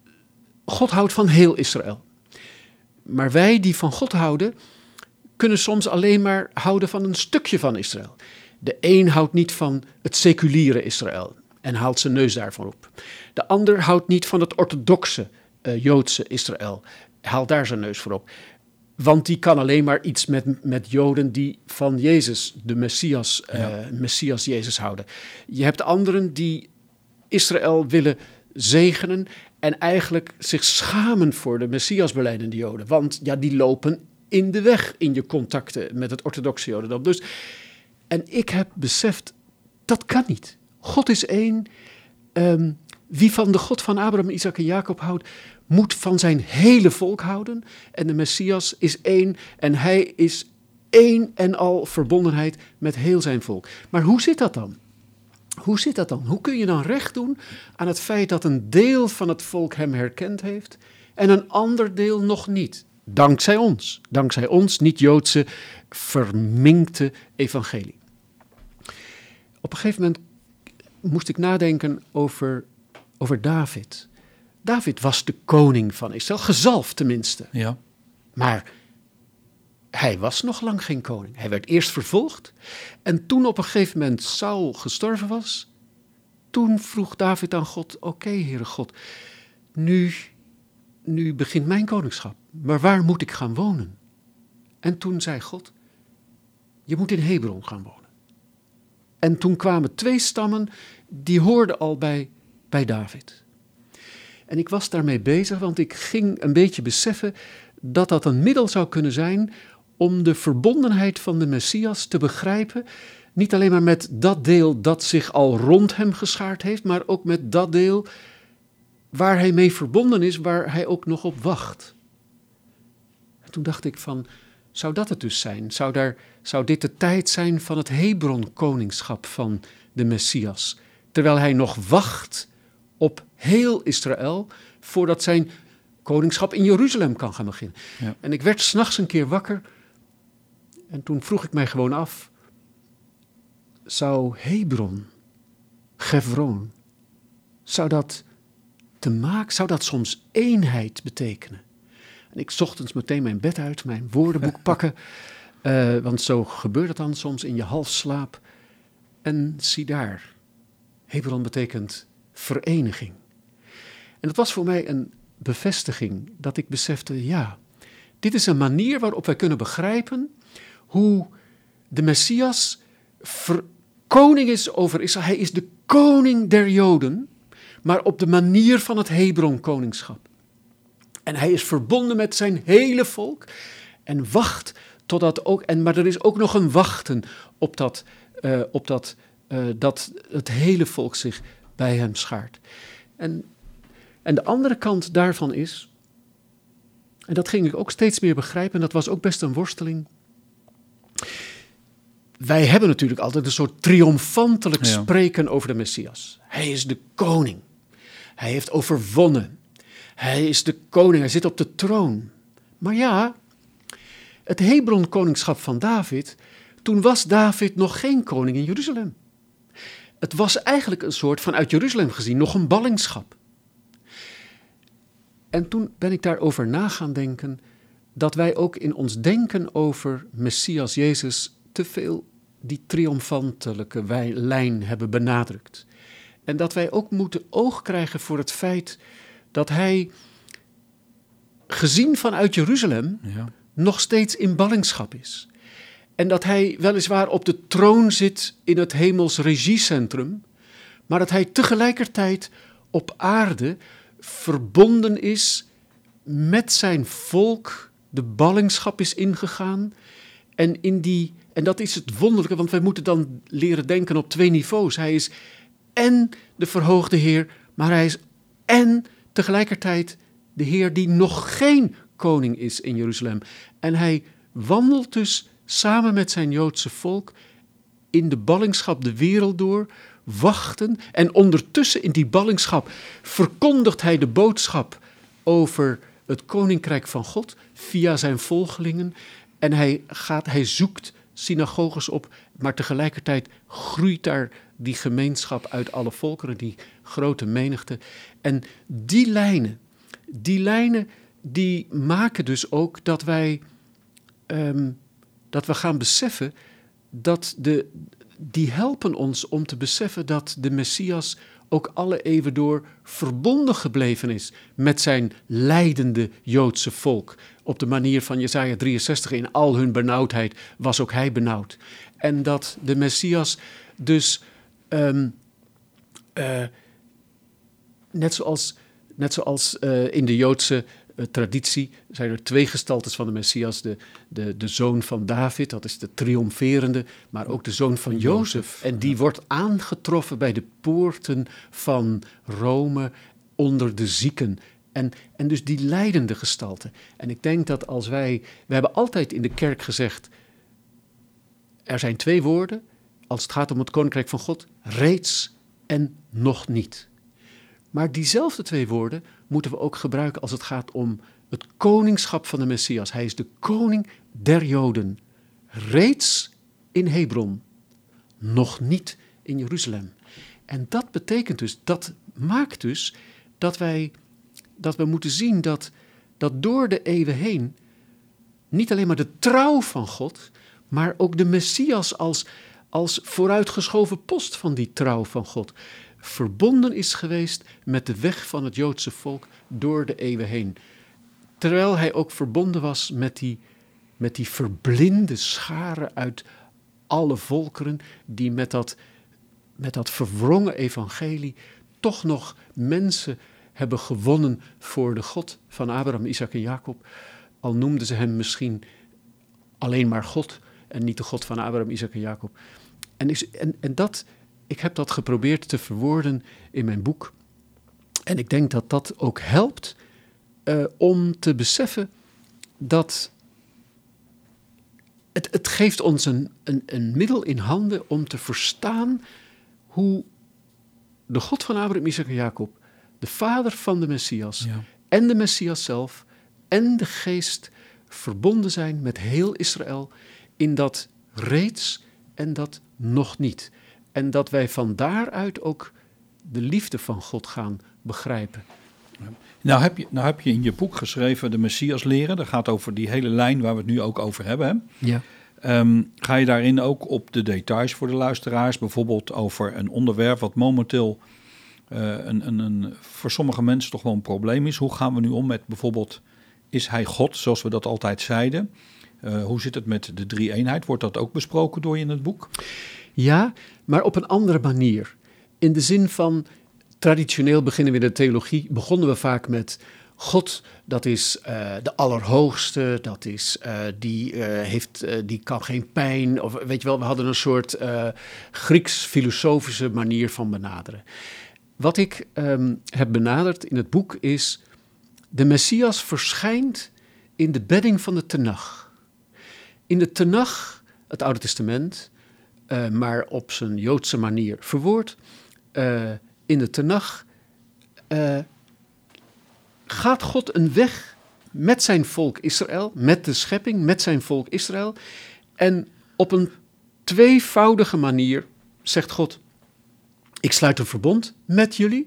God houdt van heel Israël. Maar wij die van God houden, kunnen soms alleen maar houden van een stukje van Israël. De een houdt niet van het seculiere Israël en haalt zijn neus daarvan op. De ander houdt niet van het orthodoxe uh, Joodse Israël. Haal daar zijn neus voor op. Want die kan alleen maar iets met, met Joden die van Jezus, de Messias, ja. uh, Messias Jezus houden. Je hebt anderen die Israël willen zegenen en eigenlijk zich schamen voor de Messiasbelijdende Joden. Want ja, die lopen in de weg in je contacten met het orthodoxe Jodendom. Dus, en ik heb beseft, dat kan niet. God is één. Um, wie van de God van Abraham, Isaac en Jacob houdt, moet van zijn hele volk houden. En de Messias is één en hij is één en al verbondenheid met heel zijn volk. Maar hoe zit dat dan? Hoe zit dat dan? Hoe kun je dan recht doen aan het feit dat een deel van het volk hem herkend heeft en een ander deel nog niet? Dankzij ons. Dankzij ons niet-Joodse verminkte evangelie. Op een gegeven moment moest ik nadenken over, over David. David was de koning van Israël, gezalfd tenminste. Ja. Maar hij was nog lang geen koning. Hij werd eerst vervolgd. En toen op een gegeven moment Saul gestorven was, toen vroeg David aan God, oké, okay, Heere God, nu, nu begint mijn koningschap. maar waar moet ik gaan wonen? En toen zei God, je moet in Hebron gaan wonen. En toen kwamen twee stammen, die hoorden al bij, bij David. En ik was daarmee bezig, want ik ging een beetje beseffen dat dat een middel zou kunnen zijn om de verbondenheid van de Messias te begrijpen. Niet alleen maar met dat deel dat zich al rond hem geschaard heeft, maar ook met dat deel waar hij mee verbonden is, waar hij ook nog op wacht. En toen dacht ik van, zou dat het dus zijn? Zou, daar, zou dit de tijd zijn van het Hebron-koningschap van de Messias? Terwijl hij nog wacht op heel Israël, voordat zijn koningschap in Jeruzalem kan gaan beginnen. Ja. En ik werd 's nachts een keer wakker en toen vroeg ik mij gewoon af, zou Hebron, Gevron, zou dat te maken, zou dat soms eenheid betekenen? En ik 's ochtends meteen mijn bed uit, mijn woordenboek pakken, uh, want zo gebeurt het dan soms in je halfslaap. En zie daar, Hebron betekent vereniging. En dat was voor mij een bevestiging dat ik besefte, ja, dit is een manier waarop wij kunnen begrijpen hoe de Messias ver- koning is over Israël. Hij is de koning der Joden, maar op de manier van het Hebron-koningschap. En hij is verbonden met zijn hele volk en wacht totdat ook, en, maar er is ook nog een wachten op dat, uh, op dat, uh, dat het hele volk zich bij hem schaart. En, en de andere kant daarvan is, en dat ging ik ook steeds meer begrijpen, en dat was ook best een worsteling. Wij hebben natuurlijk altijd een soort triomfantelijk ja. spreken over de Messias. Hij is de koning. Hij heeft overwonnen. Hij is de koning, hij zit op de troon. Maar ja, het Hebron-koningschap van David, toen was David nog geen koning in Jeruzalem. Het was eigenlijk een soort, vanuit Jeruzalem gezien, nog een ballingschap. En toen ben ik daarover na gaan denken, dat wij ook in ons denken over Messias Jezus te veel die triomfantelijke wij- lijn hebben benadrukt. En dat wij ook moeten oog krijgen voor het feit dat hij, gezien vanuit Jeruzalem, ja. nog steeds in ballingschap is. En dat hij weliswaar op de troon zit in het hemels regiecentrum, maar dat hij tegelijkertijd op aarde verbonden is met zijn volk, de ballingschap is ingegaan. En, in die, en dat is het wonderlijke, want wij moeten dan leren denken op twee niveaus. Hij is en de verhoogde Heer, maar hij is en tegelijkertijd de Heer die nog geen koning is in Jeruzalem. En hij wandelt dus samen met zijn Joodse volk in de ballingschap de wereld door, wachten. En ondertussen in die ballingschap verkondigt hij de boodschap over het koninkrijk van God via zijn volgelingen. En hij, gaat, hij zoekt synagoges op, maar tegelijkertijd groeit daar die gemeenschap uit alle volkeren, die grote menigte. En die lijnen, die lijnen, die maken dus ook dat wij, um, dat we gaan beseffen dat de, die helpen ons om te beseffen dat de Messias ook alle eeuwen door verbonden gebleven is met zijn lijdende Joodse volk. Op de manier van Jesaja drieënzestig, in al hun benauwdheid was ook hij benauwd. En dat de Messias dus, um, uh, net zoals, net zoals uh, in de Joodse uh, traditie, zijn er twee gestaltes van de Messias. De, de, de zoon van David, dat is de triomferende, maar ook de zoon van Jozef. En die wordt aangetroffen bij de poorten van Rome onder de zieken. En, en dus die lijdende gestalte. En ik denk dat als wij, we hebben altijd in de kerk gezegd, er zijn twee woorden, als het gaat om het koninkrijk van God, reeds en nog niet. Maar diezelfde twee woorden moeten we ook gebruiken als het gaat om het koningschap van de Messias. Hij is de koning der Joden, reeds in Hebron, nog niet in Jeruzalem. En dat betekent dus, dat maakt dus dat wij, dat we moeten zien dat, dat door de eeuwen heen niet alleen maar de trouw van God, maar ook de Messias als, als vooruitgeschoven post van die trouw van God verbonden is geweest met de weg van het Joodse volk door de eeuwen heen. terwijl hij ook verbonden was met die, met die verblinde scharen uit alle volkeren die met dat, met dat verwrongen evangelie toch nog mensen hebben gewonnen voor de God van Abraham, Isaac en Jacob. Al noemden ze hem misschien alleen maar God en niet de God van Abraham, Isaac en Jacob. En, is, en, en dat, ik heb dat geprobeerd te verwoorden in mijn boek. En ik denk dat dat ook helpt uh, om te beseffen dat het, het geeft ons een, een, een middel in handen om te verstaan hoe de God van Abraham, Isaac en Jacob, de vader van de Messias Ja. en de Messias zelf en de geest verbonden zijn met heel Israël in dat reeds en dat nog niet. En dat wij van daaruit ook de liefde van God gaan begrijpen. Nou heb, je, nou heb je in je boek geschreven de Messias leren. Dat gaat over die hele lijn waar we het nu ook over hebben. Hè? Ja. Um, ga je daarin ook op de details voor de luisteraars? Bijvoorbeeld over een onderwerp wat momenteel uh, een, een, een, voor sommige mensen toch wel een probleem is. Hoe gaan we nu om met bijvoorbeeld, is hij God, zoals we dat altijd zeiden? Uh, hoe zit het met de drie-eenheid? Wordt dat ook besproken door je in het boek? Ja, maar op een andere manier. In de zin van, traditioneel beginnen we in de theologie, begonnen we vaak met God, dat is uh, de Allerhoogste, dat is, uh, die, uh, heeft, uh, die kan geen pijn. Of weet je wel, we hadden een soort uh, Grieks-filosofische manier van benaderen. Wat ik um, heb benaderd in het boek is, de Messias verschijnt in de bedding van de Tenach. In de Tenach, het Oude Testament, uh, maar op zijn Joodse manier verwoord, uh, in de Tenach uh, gaat God een weg met zijn volk Israël, met de schepping, met zijn volk Israël. En op een tweevoudige manier zegt God, ik sluit een verbond met jullie,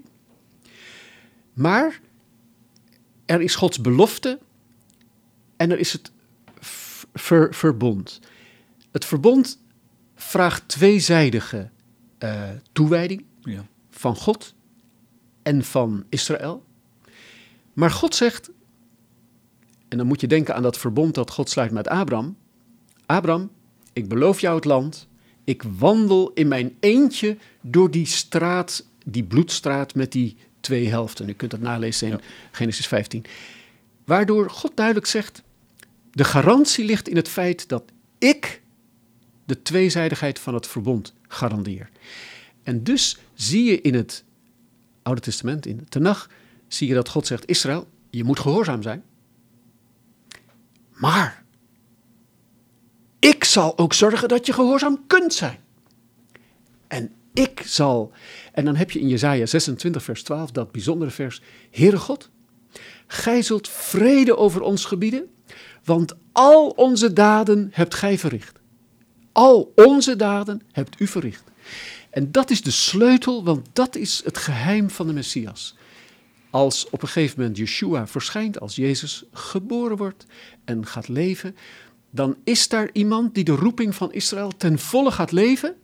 maar er is Gods belofte en er is het ver, verbond. Het verbond vraagt tweezijdige uh, toewijding Ja. van God en van Israël. Maar God zegt, en dan moet je denken aan dat verbond dat God sluit met Abraham. Abraham, ik beloof jou het land. Ik wandel in mijn eentje door die straat, die bloedstraat met die twee helften. U kunt dat nalezen in ja. Genesis vijftien. Waardoor God duidelijk zegt, de garantie ligt in het feit dat ik de tweezijdigheid van het verbond garandeer. En dus zie je in het Oude Testament, in de Tenach, zie je dat God zegt, Israël, je moet gehoorzaam zijn. Maar ik zal ook zorgen dat je gehoorzaam kunt zijn. En ik zal, en dan heb je in Jesaja zesentwintig vers twaalf dat bijzondere vers, Heere God, gij zult vrede over ons gebieden, want al onze daden hebt gij verricht. Al onze daden hebt u verricht. En dat is de sleutel, want dat is het geheim van de Messias. Als op een gegeven moment Yeshua verschijnt, als Jezus geboren wordt en gaat leven, dan is daar iemand die de roeping van Israël ten volle gaat leven.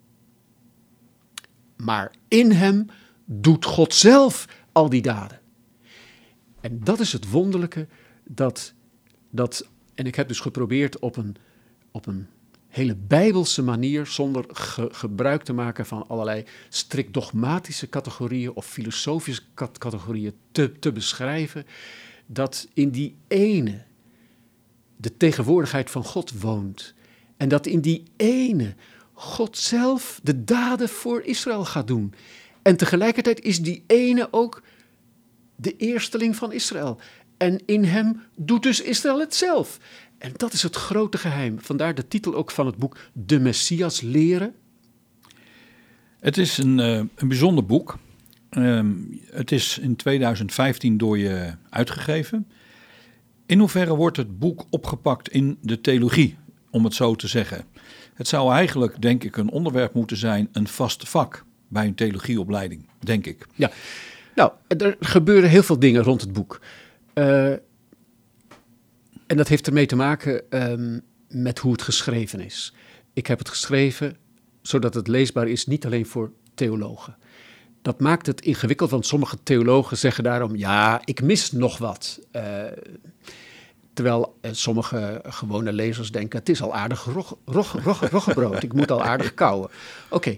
Maar in hem doet God zelf al die daden. En dat is het wonderlijke, dat, dat en ik heb dus geprobeerd op een, op een hele bijbelse manier, zonder ge, gebruik te maken van allerlei strikt dogmatische categorieën of filosofische cat- categorieën te, te beschrijven, dat in die ene de tegenwoordigheid van God woont. En dat in die ene God zelf de daden voor Israël gaat doen. En tegelijkertijd is die ene ook de eersteling van Israël. En in hem doet dus Israël het zelf. En dat is het grote geheim. Vandaar de titel ook van het boek, De Messias leren. Het is een, uh, een bijzonder boek. Um, het is in tweeduizend vijftien door je uitgegeven. In hoeverre wordt het boek opgepakt in de theologie, om het zo te zeggen? Het zou eigenlijk, denk ik, een onderwerp moeten zijn, een vast vak bij een theologieopleiding, denk ik. Ja, nou, er gebeuren heel veel dingen rond het boek. Uh, en dat heeft ermee te maken um, met hoe het geschreven is. Ik heb het geschreven zodat het leesbaar is, niet alleen voor theologen. dat maakt het ingewikkeld, want sommige theologen zeggen daarom, ja, ik mis nog wat. Uh, terwijl uh, sommige gewone lezers denken, het is al aardig rog, rog, rog, roggebrood, ik moet al aardig kauwen. Oké, okay.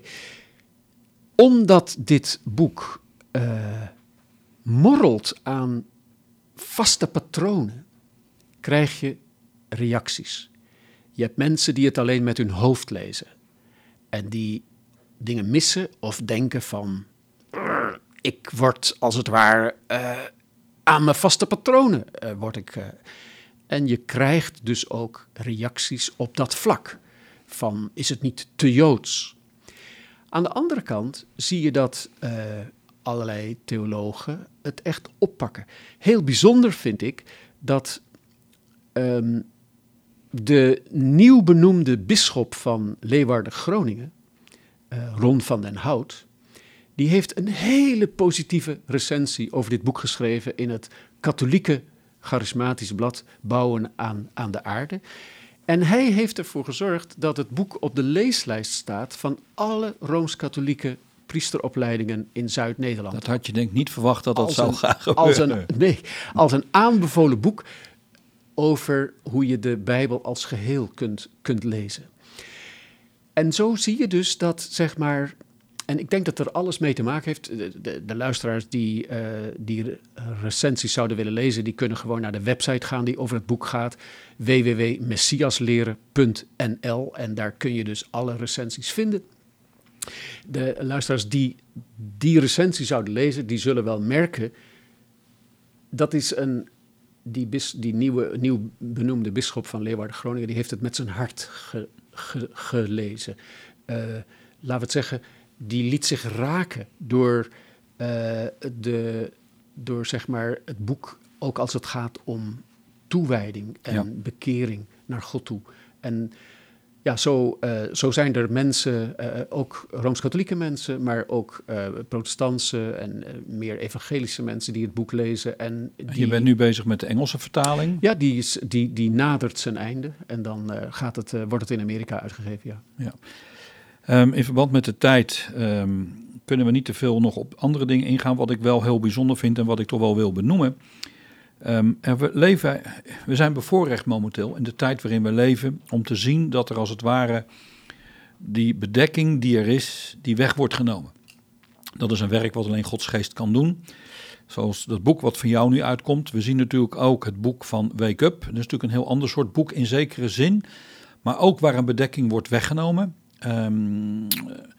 Omdat dit boek uh, morrelt aan vaste patronen, krijg je reacties. Je hebt mensen die het alleen met hun hoofd lezen en die dingen missen of denken van, ik word als het ware uh, aan mijn vaste patronen. Uh, word ik, uh, en je krijgt dus ook reacties op dat vlak van, is het niet te Joods? Aan de andere kant zie je dat uh, allerlei theologen het echt oppakken. Heel bijzonder vind ik dat um, de nieuw benoemde bisschop van Leeuwarden-Groningen, uh, Ron van den Hout, die heeft een hele positieve recensie over dit boek geschreven in het katholieke charismatische blad Bouwen aan, aan de Aarde. En hij heeft ervoor gezorgd dat het boek op de leeslijst staat van alle Rooms-Katholieke priesteropleidingen in Zuid-Nederland. Dat had je denk ik niet verwacht dat dat als zou een, gaan gebeuren. Als een, nee, als een aanbevolen boek over hoe je de Bijbel als geheel kunt, kunt lezen. En zo zie je dus dat, zeg maar, en ik denk dat er alles mee te maken heeft. De, de, de luisteraars die uh, die recensies zouden willen lezen, die kunnen gewoon naar de website gaan die over het boek gaat, w w w punt messiasleren punt n l, en daar kun je dus alle recensies vinden. De luisteraars die die recensie zouden lezen, die zullen wel merken, dat is een, die, bis, die nieuwe, nieuw benoemde bisschop van Leeuwarden-Groningen, die heeft het met zijn hart ge, ge, gelezen. Uh, laten we het zeggen, die liet zich raken door, uh, de, door zeg maar het boek, ook als het gaat om toewijding en ja. bekering naar God toe. En ja, zo, uh, zo zijn er mensen, uh, ook Rooms-Katholieke mensen, maar ook uh, protestantse en uh, meer evangelische mensen die het boek lezen. En die, je bent nu bezig met de Engelse vertaling? Ja, die, is, die, die nadert zijn einde en dan uh, gaat het, uh, wordt het in Amerika uitgegeven, ja. ja. Um, in verband met de tijd um, kunnen we niet te veel nog op andere dingen ingaan. Wat ik wel heel bijzonder vind en wat ik toch wel wil benoemen. Um, we, leven, we zijn bevoorrecht momenteel in de tijd waarin we leven om te zien dat er als het ware die bedekking die er is, die weg wordt genomen. Dat is een werk wat alleen Gods geest kan doen. Zoals dat boek wat van jou nu uitkomt. We zien natuurlijk ook het boek van Wake Up. Dat is natuurlijk een heel ander soort boek in zekere zin. Maar ook waar een bedekking wordt weggenomen. Um,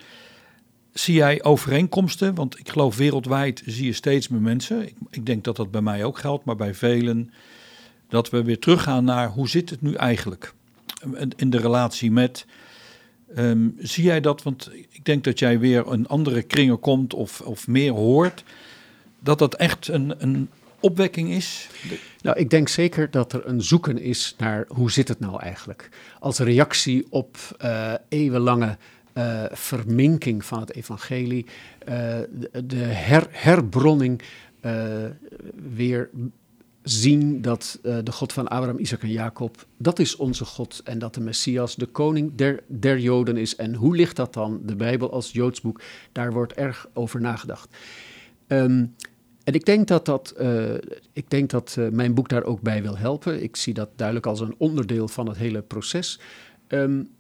zie jij overeenkomsten? Want ik geloof wereldwijd zie je steeds meer mensen. Ik, ik denk dat dat bij mij ook geldt, maar bij velen. Dat we weer teruggaan naar hoe zit het nu eigenlijk? In de relatie met. Um, zie jij dat? Want ik denk dat jij weer een andere kringen komt of, of meer hoort. Dat dat echt een, een opwekking is? Nou, ik denk zeker dat er een zoeken is naar hoe zit het nou eigenlijk? Als reactie op uh, eeuwenlange uh, verminking van het evangelie, uh, de, de her, herbronning, uh, weer zien dat uh, de God van Abraham, Isaac en Jacob, dat is onze God en dat de Messias de koning der, der Joden is. En hoe ligt dat dan? De Bijbel als Joods boek, daar wordt erg over nagedacht. Um, En ik denk dat, dat, uh, ik denk dat uh, mijn boek daar ook bij wil helpen. Ik zie dat duidelijk als een onderdeel van het hele proces. Um,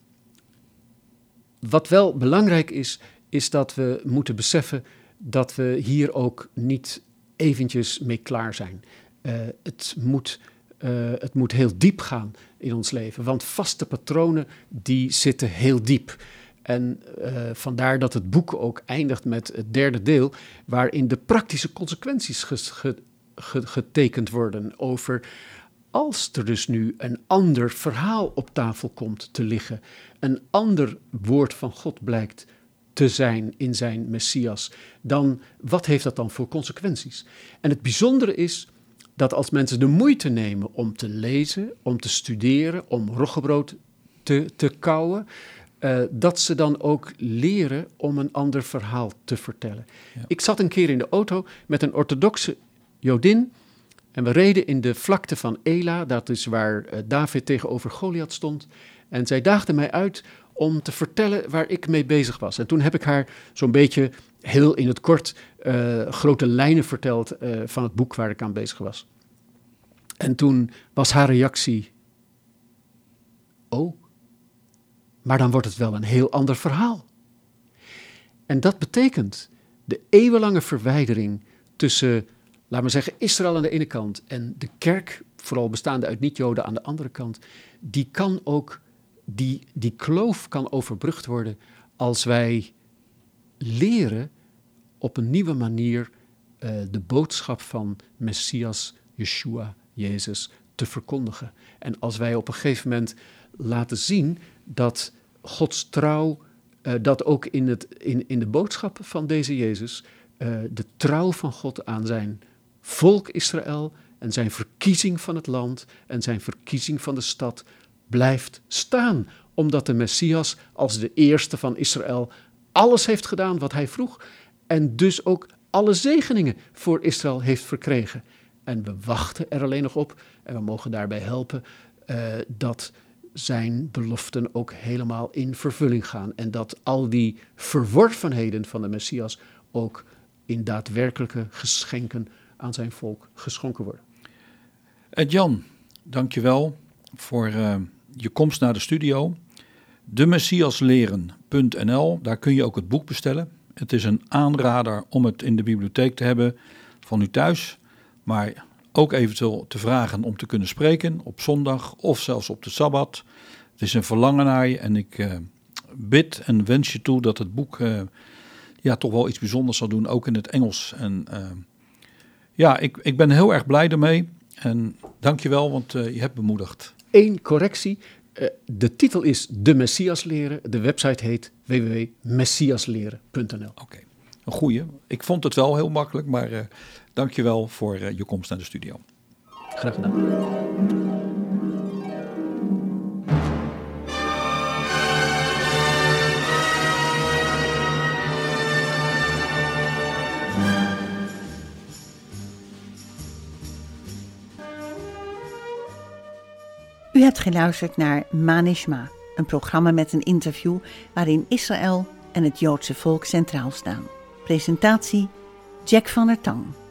wat wel belangrijk is, is dat we moeten beseffen dat we hier ook niet eventjes mee klaar zijn. Uh, het moet, uh, het moet heel diep gaan in ons leven, want vaste patronen die zitten heel diep. En uh, vandaar dat het boek ook eindigt met het derde deel, waarin de praktische consequenties ges, ge, ge, getekend worden over als er dus nu een ander verhaal op tafel komt te liggen, een ander woord van God blijkt te zijn in zijn Messias, dan wat heeft dat dan voor consequenties? En het bijzondere is dat als mensen de moeite nemen om te lezen, om te studeren, om roggebrood te, te kauwen, Uh, dat ze dan ook leren om een ander verhaal te vertellen. Ja. Ik zat een keer in de auto met een orthodoxe Jodin en we reden in de vlakte van Ela, dat is waar uh, David tegenover Goliath stond. En zij daagde mij uit om te vertellen waar ik mee bezig was. En toen heb ik haar zo'n beetje heel in het kort uh, grote lijnen verteld uh, van het boek waar ik aan bezig was. En toen was haar reactie, oh, maar dan wordt het wel een heel ander verhaal. En dat betekent de eeuwenlange verwijdering tussen, laten we zeggen, Israël aan de ene kant en de kerk, vooral bestaande uit niet-Joden aan de andere kant, die kan ook, die, die kloof kan overbrugd worden als wij leren op een nieuwe manier uh, de boodschap van Messias, Yeshua, Jezus te verkondigen. En als wij op een gegeven moment laten zien dat Gods trouw, uh, dat ook in, het, in, in de boodschap van deze Jezus, uh, de trouw van God aan zijn volk Israël en zijn verkiezing van het land en zijn verkiezing van de stad blijft staan. Omdat de Messias als de eerste van Israël alles heeft gedaan wat hij vroeg en dus ook alle zegeningen voor Israël heeft verkregen. En we wachten er alleen nog op en we mogen daarbij helpen uh, dat zijn beloften ook helemaal in vervulling gaan. En dat al die verworvenheden van de Messias ook in daadwerkelijke geschenken aan zijn volk geschonken worden. Ed Jan, dank je wel voor uh, je komst naar de studio. de messias leren punt n l, daar kun je ook het boek bestellen. Het is een aanrader om het in de bibliotheek te hebben van u thuis, maar ook eventueel te vragen om te kunnen spreken op zondag of zelfs op de Sabbat. Het is een verlangen naar je en ik uh, bid en wens je toe dat het boek uh, ja, toch wel iets bijzonders zal doen, ook in het Engels. En uh, ja, ik, ik ben heel erg blij ermee en dank je wel, want uh, je hebt bemoedigd. Eén correctie. Uh, de titel is De Messias Leren. De website heet w w w punt messias leren punt n l. Oké, okay. Een goeie. Ik vond het wel heel makkelijk, maar uh, dank je wel voor uh, je komst naar de studio. Graag gedaan. U hebt geluisterd naar Ma Nishma, een programma met een interview waarin Israël en het Joodse volk centraal staan. Presentatie Jack van der Tang.